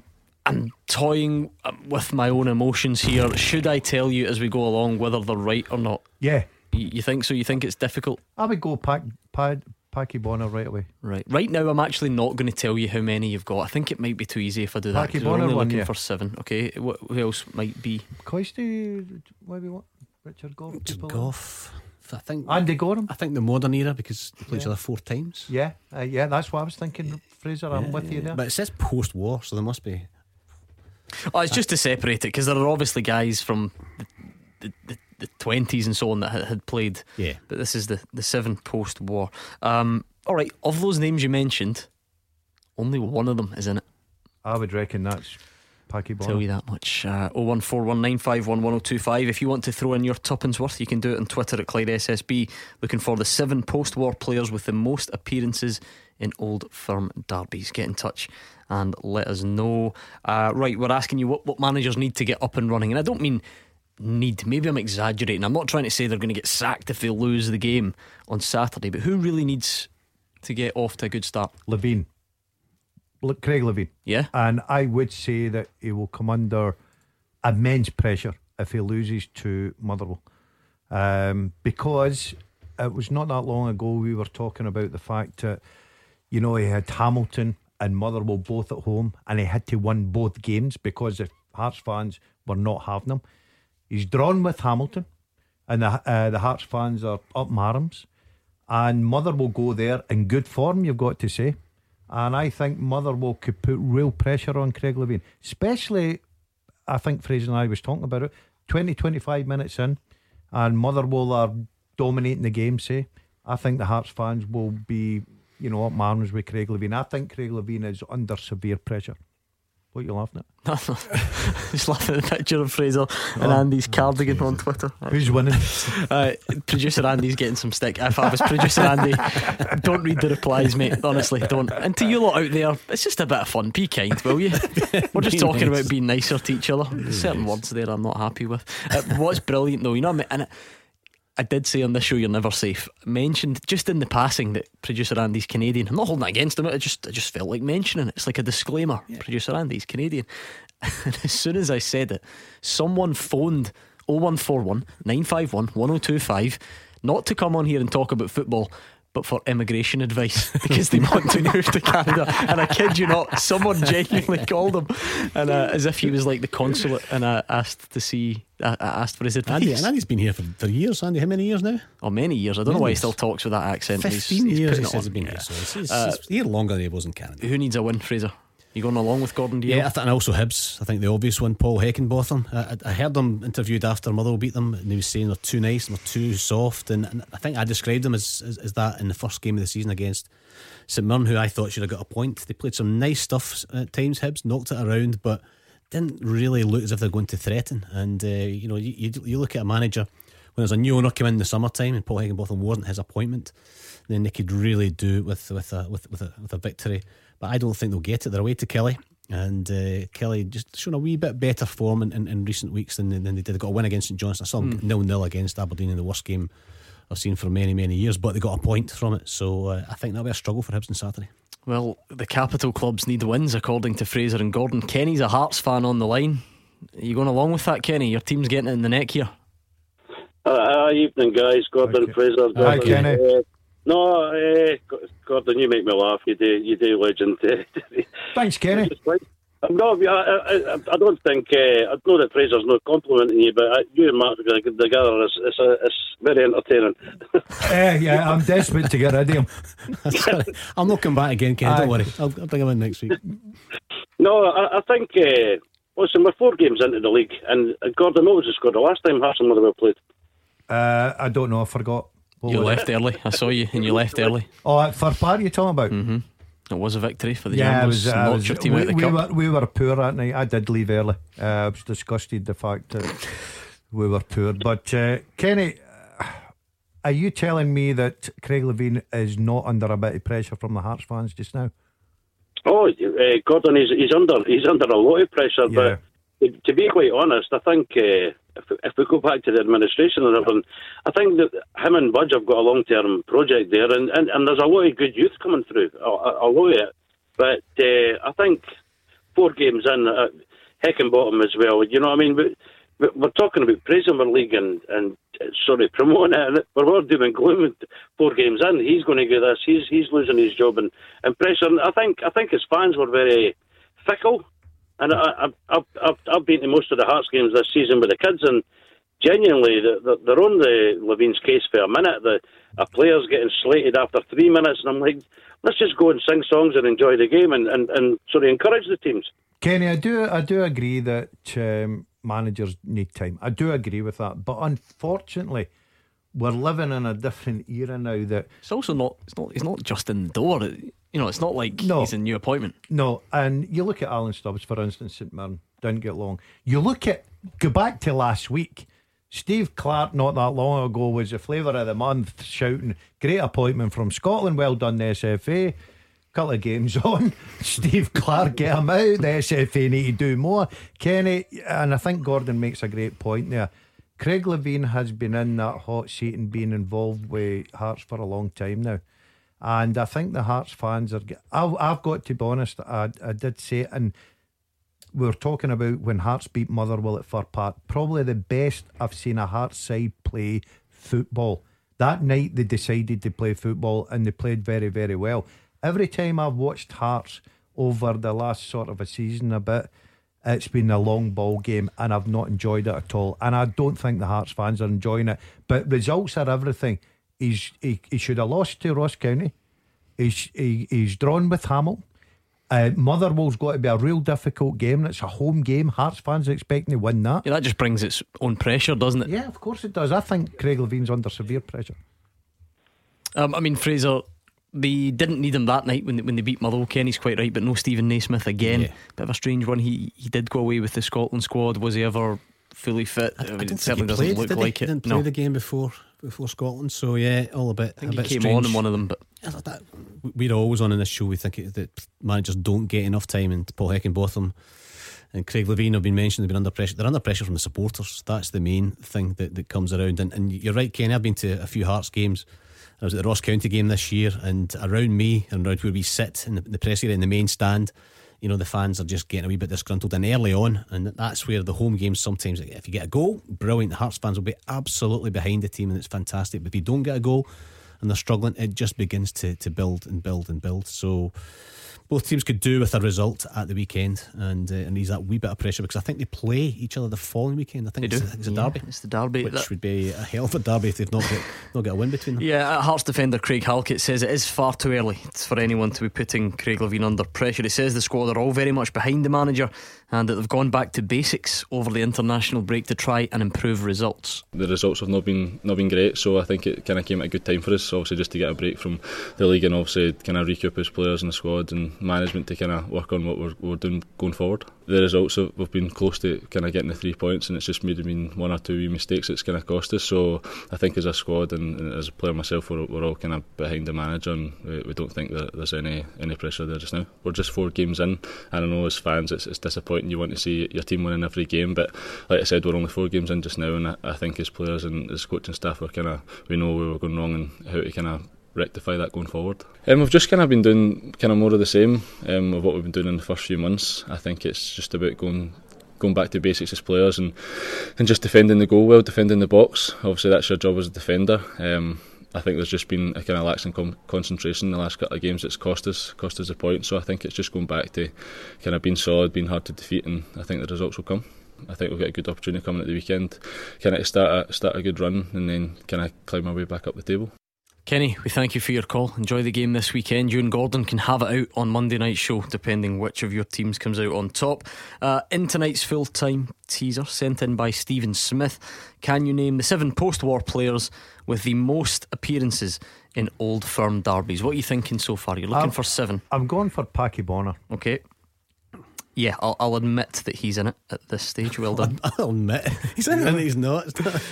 toying with my own emotions here. Should I tell you as we go along whether they're right or not? Yeah, You think so? You think it's difficult? I would go Packy Bonner right away. Right now I'm actually not going to tell you how many you've got. I think it might be too easy if I do that, Packy 'cause we're Bonner only one, looking yeah. for 7. Okay, who else might be? Coisty, maybe what? Richard Goff. Goff. I think Andy Gorham. I think the modern era, because they played each other 4 times. Yeah, that's what I was thinking, Fraser. I'm with you there. But it says post-war, so there must be. Oh, it's just to separate it, because there are obviously guys from the 20s and so on that had played. Yeah. But this is the 7 post-war. Alright, of those names you mentioned, only one of them is in it. I would reckon that's Packy Bonner. Tell you that much. 01419511025. If you want to throw in your tuppence worth, you can do it on Twitter at Clyde SSB, looking for the 7 post-war players with the most appearances in Old Firm derbies. Get in touch and let us know. Right, we're asking you what managers need to get up and running, and I don't mean need, maybe I'm exaggerating. I'm not trying to say they're going to get sacked if they lose the game on Saturday, but who really needs to get off to a good start? Levine. Craig Levine. Yeah. And I would say that he will come under immense pressure if he loses to Motherwell, because it was not that long ago we were talking about the fact that, you know, he had Hamilton and Motherwell both at home, and he had to win both games because the Hearts fans were not having him. He's drawn with Hamilton, and the Hearts fans are up arms, and Motherwell go there in good form, you've got to say. And I think Motherwell could put real pressure on Craig Levine, especially, I think Fraser and I was talking about it, 20-25 minutes in, and Motherwell are dominating the game, say. I think the Hearts fans will be, you know, up arms with Craig Levine. I think Craig Levine is under severe pressure. What are you laughing at? Just laughing at the picture of Fraser and Andy's cardigan on Twitter. Who's winning? Producer Andy's getting some stick. If I was producer Andy, don't read the replies, mate. Honestly, don't. And to you lot out there, it's just a bit of fun. Be kind, will you? We're just talking about being nicer to each other. There's certain words there I'm not happy with. What's brilliant though, you know what I mean? And I did say on this show, you're never safe. Mentioned just in the passing that producer Andy's Canadian. I'm not holding that against him. I just felt like mentioning it. It's like a disclaimer. Yeah. Producer Andy's Canadian. And as soon as I said it, someone phoned 0141 951 1025, not to come on here and talk about football, but for immigration advice, because they want to move to Canada. And I kid you not, someone genuinely called him, and as if he was like the consulate, and I asked for his advice. Andy's been here for years. Andy, how many years now? Oh, many years. I don't know why he still talks with that accent. 15 years he says he's been here, so he's here longer than he was in Canada. Who needs a win, Fraser? You going along with Gordon Dalziel? Yeah, and also Hibs. I think the obvious one, Paul Heckinbotham. I heard him interviewed after Motherwell beat them, and he was saying they're too nice and they're too soft, and I think I described them as that in the first game of the season against St Mirren, who I thought should have got a point. They played some nice stuff at times, Hibs, knocked it around, but didn't really look as if they're going to threaten. And you know, you look at a manager when there's a new owner come in the summertime, and Paul Heckinbotham wasn't his appointment, then they could really do it with a victory. But I don't think they'll get it. They're away to Kelly, and Kelly just shown a wee bit better form in recent weeks than they did. They got a win against St Johnstone. I saw them 0-0 against Aberdeen in the worst game I've seen for many years, but they got a point from it. So I think that'll be a struggle for Hibs on Saturday. Well, the capital clubs need wins, according to Fraser and Gordon. Kenny's a Hearts fan on the line. Are you going along with that, Kenny? Your team's getting it in the neck here. Evening, guys. Gordon, Fraser. Hi, Kenny. No, Gordon, you make me laugh. You do, legend. Thanks, Kenny. No, I don't think. I know that Fraser's not complimenting you, but you and Mark together is very entertaining. Yeah, I'm desperate to get rid of him. I'll not come back again, Kenny. Don't worry. I'll bring him in next week. No, I think. Listen, we're 4 games into the league, and Gordon, what was the score the last time Hearts and Motherwell played? I don't know. I forgot. You left early. I saw you, and you left early. Oh, for Par you talking about? Mm-hmm. It was a victory for the Jambos. Knocked your team out of the cup. We were poor that night. I did leave early. I was disgusted the fact that we were poor. But Kenny, are you telling me that Craig Levine is not under a bit of pressure from the Hearts fans just now? Oh, Gordon, he's under a lot of pressure. Yeah. But to be quite honest, I think if we go back to the administration and everything, I think that him and Budge have got a long-term project there, and there's a lot of good youth coming through, a lot of it. But I think 4 games in, Heckingbottom as well. You know what I mean? we're talking about praising our league and promoting it, and we're doom and gloom 4 games in. He's going to get this. He's losing his job and pressure. And I think his fans were very fickle. And I've been to most of the Hearts games this season with the kids, and genuinely they're on the Levine's case for a minute. A player's getting slated after 3 minutes, and I'm like, let's just go and sing songs and enjoy the game and encourage the teams. Kenny, I do agree that managers need time. I do agree with that, but unfortunately, we're living in a different era now. That it's also not. It's not just in the door. It's not like he's a new appointment. No, and you look at Alan Stubbs, for instance, St Mirren didn't get long. Go back to last week. Steve Clark, not that long ago, was the flavour of the month, shouting, "Great appointment from Scotland, well done, the SFA." Couple of games on, Steve Clark, get him out. The SFA need to do more. Kenny, and I think Gordon makes a great point there. Craig Levein has been in that hot seat and been involved with Hearts for a long time now, and I think the Hearts fans are. I've got to be honest. I did say it, and we were talking about when Hearts beat Motherwell at Fir Park. Probably the best I've seen a Hearts side play football. That night they decided to play football, and they played very, very well. Every time I've watched Hearts over the last sort of a season a bit, it's been a long ball game, and I've not enjoyed it at all. And I don't think the Hearts fans are enjoying it. But results are everything. He should have lost to Ross County. He's drawn with Hamilton. Motherwell's got to be a real difficult game. It's a home game. Hearts fans are expecting to win that. Yeah, that just brings its own pressure, doesn't it? Yeah, of course it does. I think Craig Levein's under severe pressure. Fraser, they didn't need him that night when they beat Motherwell. Kenny's quite right, but no Stephen Naismith again. Yeah. Bit of a strange one. He did go away with the Scotland squad. Was he ever fully fit? It certainly doesn't look like it. He didn't play the game before Scotland, so yeah, all a bit. I think he came strange. on in one of them, but we're always on in this show. We think that managers don't get enough time, and Paul Heckinbotham and Craig Levein have been mentioned. They've been under pressure. They're under pressure from the supporters. That's the main thing that comes around. And you're right, Kenny. I've been to a few Hearts games. I was at the Ross County game this year, and around me and around where we sit in the press area in the main stand, the fans are just getting a wee bit disgruntled, and early on, and that's where the home games sometimes, if you get a goal, brilliant. The Hearts fans will be absolutely behind the team, and it's fantastic. But if you don't get a goal and they're struggling, it just begins to build and build and build. So both teams could do with a result at the weekend, and ease that wee bit of pressure, because I think they play each other the following weekend. I think it's a derby. It's the derby, which would be a hell of a derby if they've not got a win between them. Yeah, Hearts defender Craig Halkett says it is far too early for anyone to be putting Craig Levein under pressure. He says the squad are all very much behind the manager, and that they've gone back to basics over the international break to try and improve results. The results have not been great, so I think it kind of came at a good time for us, obviously, just to get a break from the league, and obviously kind of recoup his players in the squad and management to kind of work on what we're doing going forward. The results have been close to kind of getting the 3 points, and it's just maybe been one or two wee mistakes that's kind of cost us. So I think as a squad and as a player myself, we're all kind of behind the manager, and we don't think that there's any pressure there just now. We're just 4 games in, and I know as fans it's disappointing. You want to see your team winning every game, but like I said, we're only 4 games in just now, and I think as players and as coaching staff we know where we're going wrong and how to kind of rectify that going forward. We've just kind of been doing kind of more of the same of what we've been doing in the first few months. I think it's just about going back to basics as players and just defending the goal well, defending the box. Obviously that's your job as a defender. I think there's just been a kind of lax in concentration in the last couple of games that's cost us a point. So I think it's just going back to kind of being solid, being hard to defeat, and I think the results will come. I think we'll get a good opportunity coming at the weekend, kind of to start a good run and then kind of climb our way back up the table. Kenny, we thank you for your call. Enjoy the game this weekend. You and Gordon can have it out on Monday night show, depending which of your teams comes out on top. In tonight's full-time teaser, sent in by Stephen Smith, can you name the 7 post-war players with the most appearances in Old Firm derbies? What are you thinking so far? You're looking for 7. I'm going for Packy Bonner. Okay. Yeah, I'll admit that he's in it at this stage. Well done. I'll admit he's in it and he's not.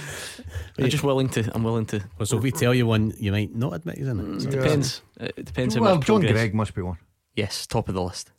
I'm willing to. Well, so if we tell you one, you might not admit he's in it. So it depends. It depends how well, much John progress. Gregg must be one. Yes, top of the list.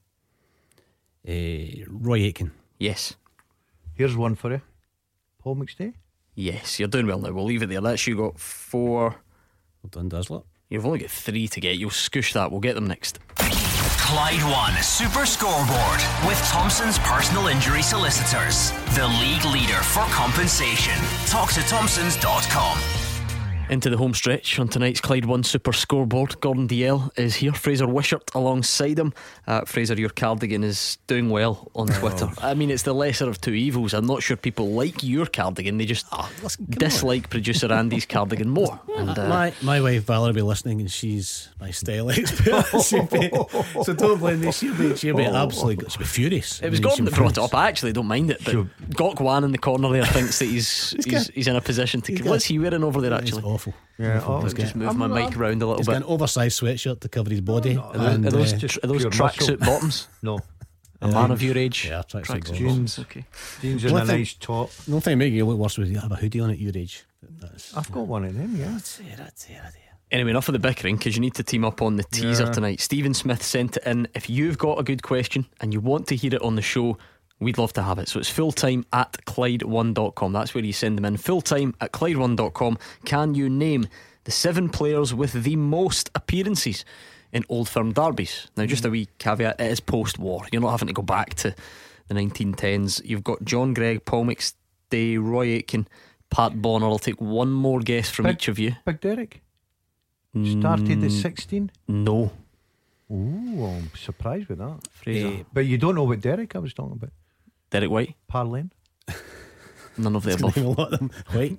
Roy Aitken. Yes. Here's one for you. Paul McStay. Yes, you're doing well now. We'll leave it there. That's you got 4. Well done, Dazzler. You've only got 3 to get. You'll scoosh that. We'll get them next. Clyde One Super Scoreboard with Thompson's personal injury solicitors. The league leader for compensation. Talk to Thompsons.com. Into the home stretch on tonight's Clyde One Super Scoreboard. Gordon DL is here, Fraser Wishart alongside him. Fraser, your cardigan is doing well on Twitter. I mean, it's the lesser of two evils. I'm not sure people like your cardigan, they just dislike producer Andy's cardigan more. And, my wife Valerie will be listening, and she's my style expert. So don't blame me. She'll be absolutely, she'll be furious. It was Gordon that brought it up. I actually don't mind it, but Gok Wan in the corner there thinks that he's in a position to. What's he wearing over there actually? Awful. Yeah, just move my mic around a little bit. He's got an oversized sweatshirt to cover his body. Are those tracksuit bottoms? No. A man of your age? Yeah, tracksuit jeans. Okay. Jeans and a nice top. No thing make you look worse when you have a hoodie on at your age. I've got one of them, yeah. That's it. Anyway, enough of the bickering, because you need to team up on the teaser tonight. Stephen Smith sent it in. If you've got a good question and you want to hear it on the show, we'd love to have it. So it's fulltime at Clyde1.com. That's where you send them in. Fulltime at Clyde1.com. Can you name the 7 players with the most appearances in Old Firm derbies? Now, just a wee caveat, it is post-war. You're not having to go back to the 1910s. You've got John Gregg, Paul McStay, Roy Aitken, Pat Bonner. I'll take one more guess from each of you. Big Derek started at 16? No. Ooh, I'm surprised with that. Fraser. But you don't know what Derek I was talking about. Derek White? Parlin? None of the above. A lot of them. White.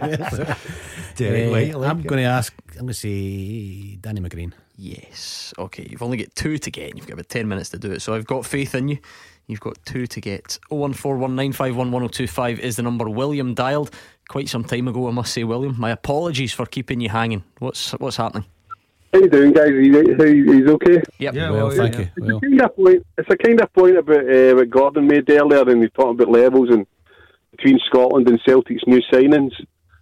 Derek White. I'm going to say Danny McGreen. Yes. Okay, you've only got 2 to get, and you've got about 10 minutes to do it. So I've got faith in you. You've got 2 to get. 01419511025 is the number William dialed quite some time ago, I must say. William, my apologies for keeping you hanging. What's happening? How you doing, guys? He's okay? Yep. Yeah, well, thank you. It's a kind of point about what Gordon made earlier, and he's talking about levels and between Scotland and Celtic's new signings.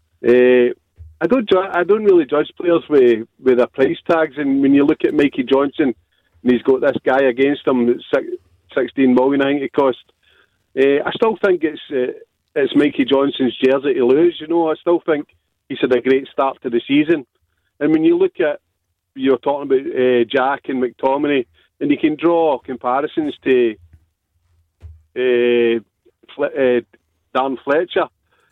I don't really judge players with their price tags, and when you look at Mikey Johnson, and he's got this guy against him that's 16 million, I think it cost. I still think it's Mikey Johnson's jersey to lose. You know, I still think he's had a great start to the season, and when you look at, you're talking about Jack and McTominay, and you can draw comparisons to Dan Fletcher.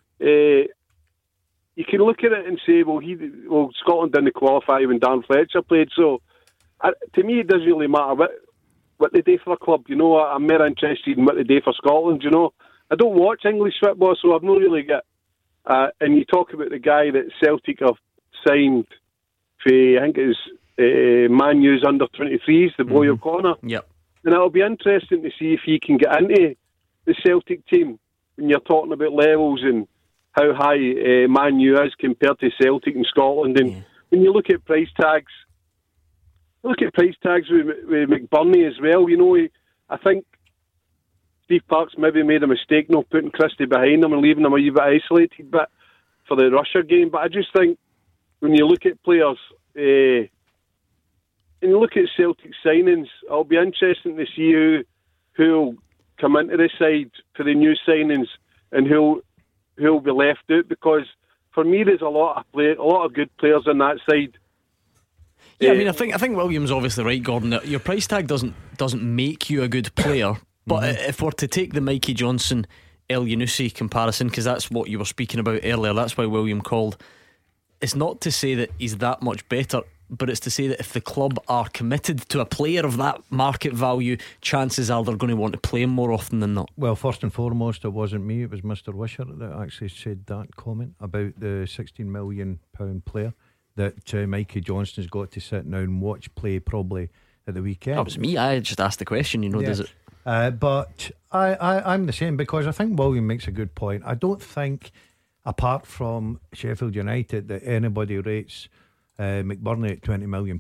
You can look at it and say, well, Scotland didn't qualify when Dan Fletcher played. So, to me, it doesn't really matter what they do for a club. You know, I'm more interested in what they do for Scotland. You know, I don't watch English football, so I've not really got. And you talk about the guy that Celtic have signed for, I think it was Man U's under 23s, the boy O'Connor. Yep. And it'll be interesting to see if he can get into the Celtic team when you're talking about levels and how high Man U is compared to Celtic in Scotland. And when you look at price tags, with McBurney as well. You know, I think Steve Parks maybe made a mistake not putting Christie behind him and leaving him a wee bit isolated for the Russia game. But I just think when you look at players and you look at Celtic signings, it'll be interesting to see who'll come into the side for the new signings and who'll be left out, because for me there's a lot of good players on that side. Yeah, I mean, I think William's obviously right, Gordon, that your price tag doesn't make you a good player. But if we're to take the Mikey Johnson El Yunusi comparison, because that's what you were speaking about earlier, that's why William called, it's not to say that he's that much better, but it's to say that if the club are committed to a player of that market value, chances are they're going to want to play him more often than not. Well, first and foremost, it wasn't me, it was Mr. Wishart that actually said that comment about the £16 million player that Mikey Johnston's got to sit now and watch play probably at the weekend. That was me, I just asked the question, you know. Does it? But I'm the same, because I think William makes a good point. I don't think, apart from Sheffield United, that anybody rates McBurney at £20 million.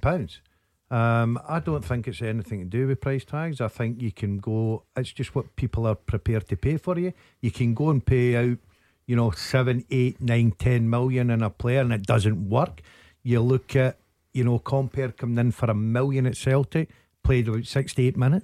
I don't think it's anything to do with price tags. I think you can go, it's just what people are prepared to pay for you. You can go and pay out, 7, 8, 9, 10 million in a player and it doesn't work. You look at, Compare coming in for £1 million at Celtic, played about 68 minutes,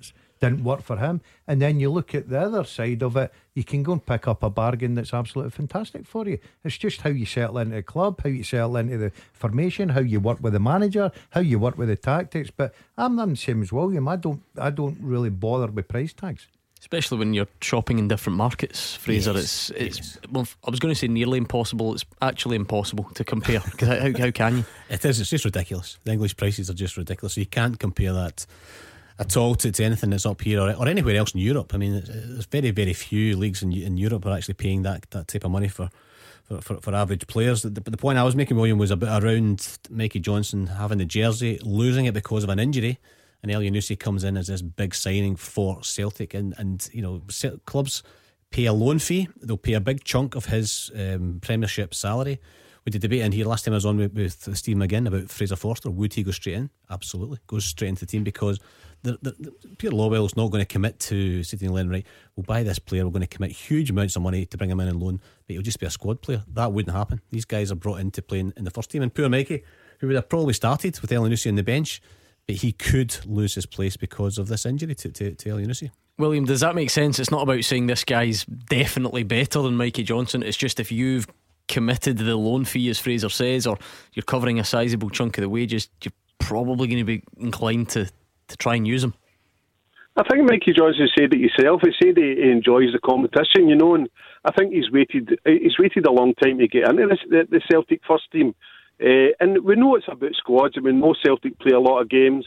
didn't work for him. And then you look at the other side of it, you can go and pick up a bargain that's absolutely fantastic for you. It's just how you settle into the club, how you settle into the formation, how you work with the manager, how you work with the tactics. But I'm the same as William. I don't really bother with price tags, especially when you're shopping in different markets, Fraser. It's well, I was going to say nearly impossible. It's actually impossible to compare. Because how can you? It is. It's just ridiculous. The English prices are just ridiculous. So you can't compare that at all to anything that's up here or anywhere else in Europe. I mean, there's very, very few leagues in Europe are actually paying that type of money for average players. The point I was making, William, was a bit around Mikey Johnson having the jersey, losing it because of an injury, and Elyounoussi comes in as this big signing for Celtic, and you know, clubs pay a loan fee. They'll pay a big chunk of his Premiership salary. We did debate in here last time I was on with Steve McGinn about Fraser Forster. Would he go straight in? Absolutely, goes straight into the team, because Peter Lawwell's not going to commit to sitting in Lennon, right, we'll buy this player, we're going to commit huge amounts of money to bring him in and loan, but he'll just be a squad player. That wouldn't happen. These guys are brought in to play in the first team, and poor Mikey, who would have probably started with Elyounoussi on the bench, but he could lose his place because of this injury to Elyounoussi. William, does that make sense? It's not about saying this guy's definitely better than Mikey Johnson. It's just if you've committed the loan fee, as Fraser says, or you're covering a sizable chunk of the wages, you're probably going to be inclined to try and use him. I think Mikey Johnson said it himself. He said he enjoys the competition, you know, and I think he's waited a long time to get into the Celtic first team. And we know it's about squads, and we know Celtic play a lot of games.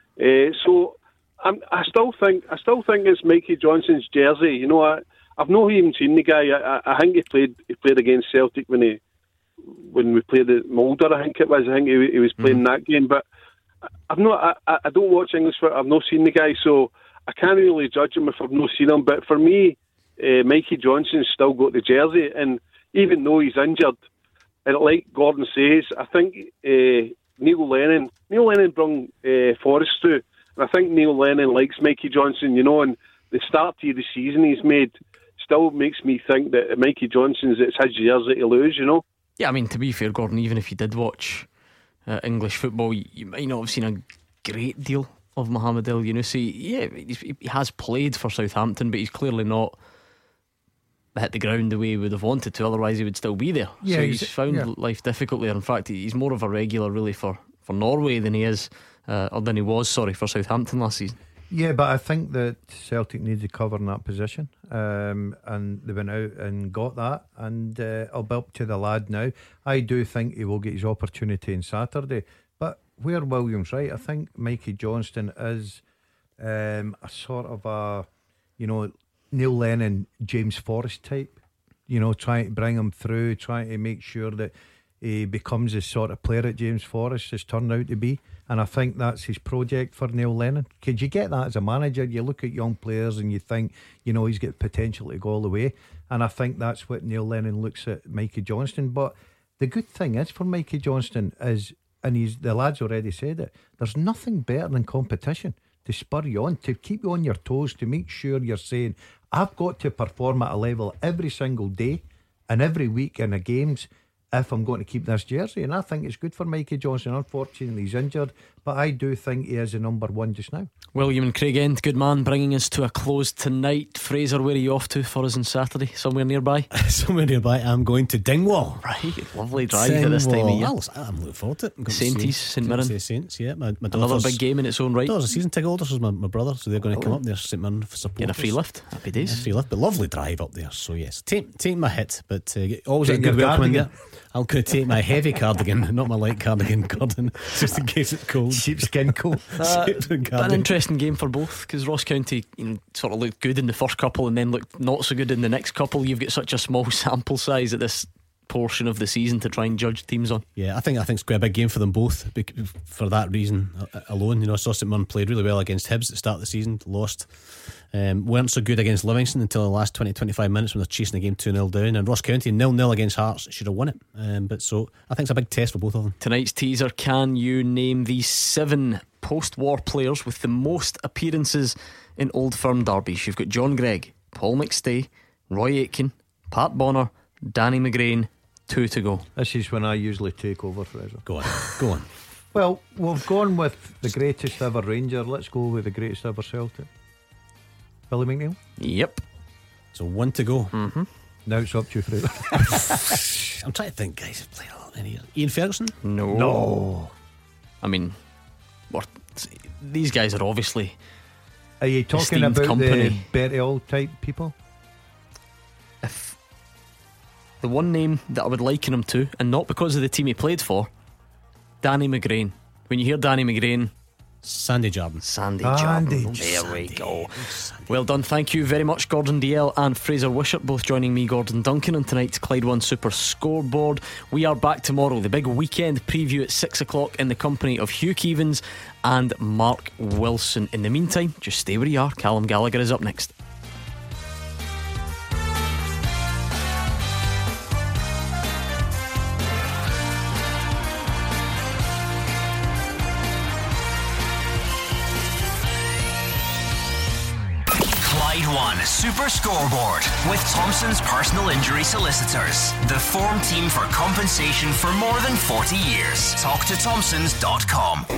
So I still think it's Mikey Johnson's jersey. You know, I've not even seen the guy. I think he played against Celtic when we played at Mulder. I think it was. I think he was playing that game. But I don't watch English football. I've not seen the guy, so I can't really judge him if I've not seen him. But for me, Mikey Johnson's still got the jersey, and even though he's injured, and like Gordon says, I think Neil Lennon brought Forrest through, and I think Neil Lennon likes Mikey Johnson, you know, and the start to the season he's made still makes me think that Mikey Johnson's, it's his jersey to lose, you know. Yeah, I mean, to be fair, Gordon, even if you did watch English football, you might not have seen a great deal of Mohamed Elyounoussi. Yeah, he has played for Southampton, but he's clearly not hit the ground the way he would have wanted to, otherwise he would still be there. Yeah, so he's found life difficult there. In fact, he's more of a regular really for Norway than he is or than he was for Southampton last season. Yeah, but I think that Celtic needs to cover in that position, and they went out and got that, and I'll be up to the lad now. I do think he will get his opportunity on Saturday, but where William's right, I think Mikey Johnston is a sort of a, you know, Neil Lennon, James Forrest type, you know, trying to bring him through, trying to make sure that he becomes the sort of player that James Forrest has turned out to be. And I think that's his project for Neil Lennon. Could you get that as a manager? You look at young players and you think, you know, he's got potential to go all the way. And I think that's what Neil Lennon looks at Mikey Johnston. But the good thing is for Mikey Johnston is, and the lad's already said it, there's nothing better than competition to spur you on, to keep you on your toes, to make sure you're saying, I've got to perform at a level every single day and every week in the games if I'm going to keep this jersey. And I think it's good for Mikey Johnson. Unfortunately he's injured, but I do think he is the number one just now. William and Craig End, good man, bringing us to a close tonight. Fraser, where are you off to for us on Saturday? Somewhere nearby? Somewhere nearby. I'm going to Dingwall. Right, lovely drive at this time of year. I'm looking forward to it. Sainties, St Mirren. Saints, yeah. My another big game in its own right. Daughter's a season ticket holder, so is my brother, so they're going to come up there, St Mirren for support. Get a free lift. Happy days. Yeah, free lift, but lovely drive up there. So yes, take my hit, but always a good welcome in there. I'm going to take my heavy cardigan, not my light cardigan, Gordon, just in case it's cold. Sheepskin coat. An interesting game for both, because Ross County, you know, sort of looked good in the first couple and then looked not so good in the next couple. You've got such a small sample size at this portion of the season to try and judge teams on. Yeah, I think it's quite a big game for them both for that reason alone. You know, I saw St Mirren played really well against Hibs at the start of the season, lost. Weren't so good against Livingston until the last 20-25 minutes when they're chasing the game 2-0 down, and Ross County 0-0 against Hearts should have won it, but so I think it's a big test for both of them. Tonight's teaser: can you name the 7 post-war players with the most appearances in Old Firm derbies? You've got John Gregg, Paul McStay, Roy Aitken, Pat Bonner, Danny McGrain. 2 to go. This is when I usually take over, Fraser. Go on. Well, we've gone with the greatest ever Ranger. Let's go with the greatest ever Celtic. Billy McNeil? Yep. So 1 to go. Mm-hmm. Now it's up to you, Fred. I'm trying to think, guys have played a lot in here. Ian Ferguson? No. I mean, these guys are obviously. Are you talking about company. The Bertie Auld type people? If the one name that I would liken him to, and not because of the team he played for, Danny McGrain. When you hear Danny McGrain, Sandy Jardine. Sandy Jardine. There we go. Well done. Thank you very much, Gordon Dalziel and Fraser Wishart, both joining me, Gordon Duncan, on tonight's Clyde One Super Scoreboard. We are back tomorrow. The big weekend preview at 6 o'clock in the company of Hugh Keevins and Mark Wilson. In the meantime, just stay where you are. Callum Gallagher is up next. One Super Scoreboard with Thompson's personal injury solicitors, the form team for compensation for more than 40 years. Talk to Thompsons.com.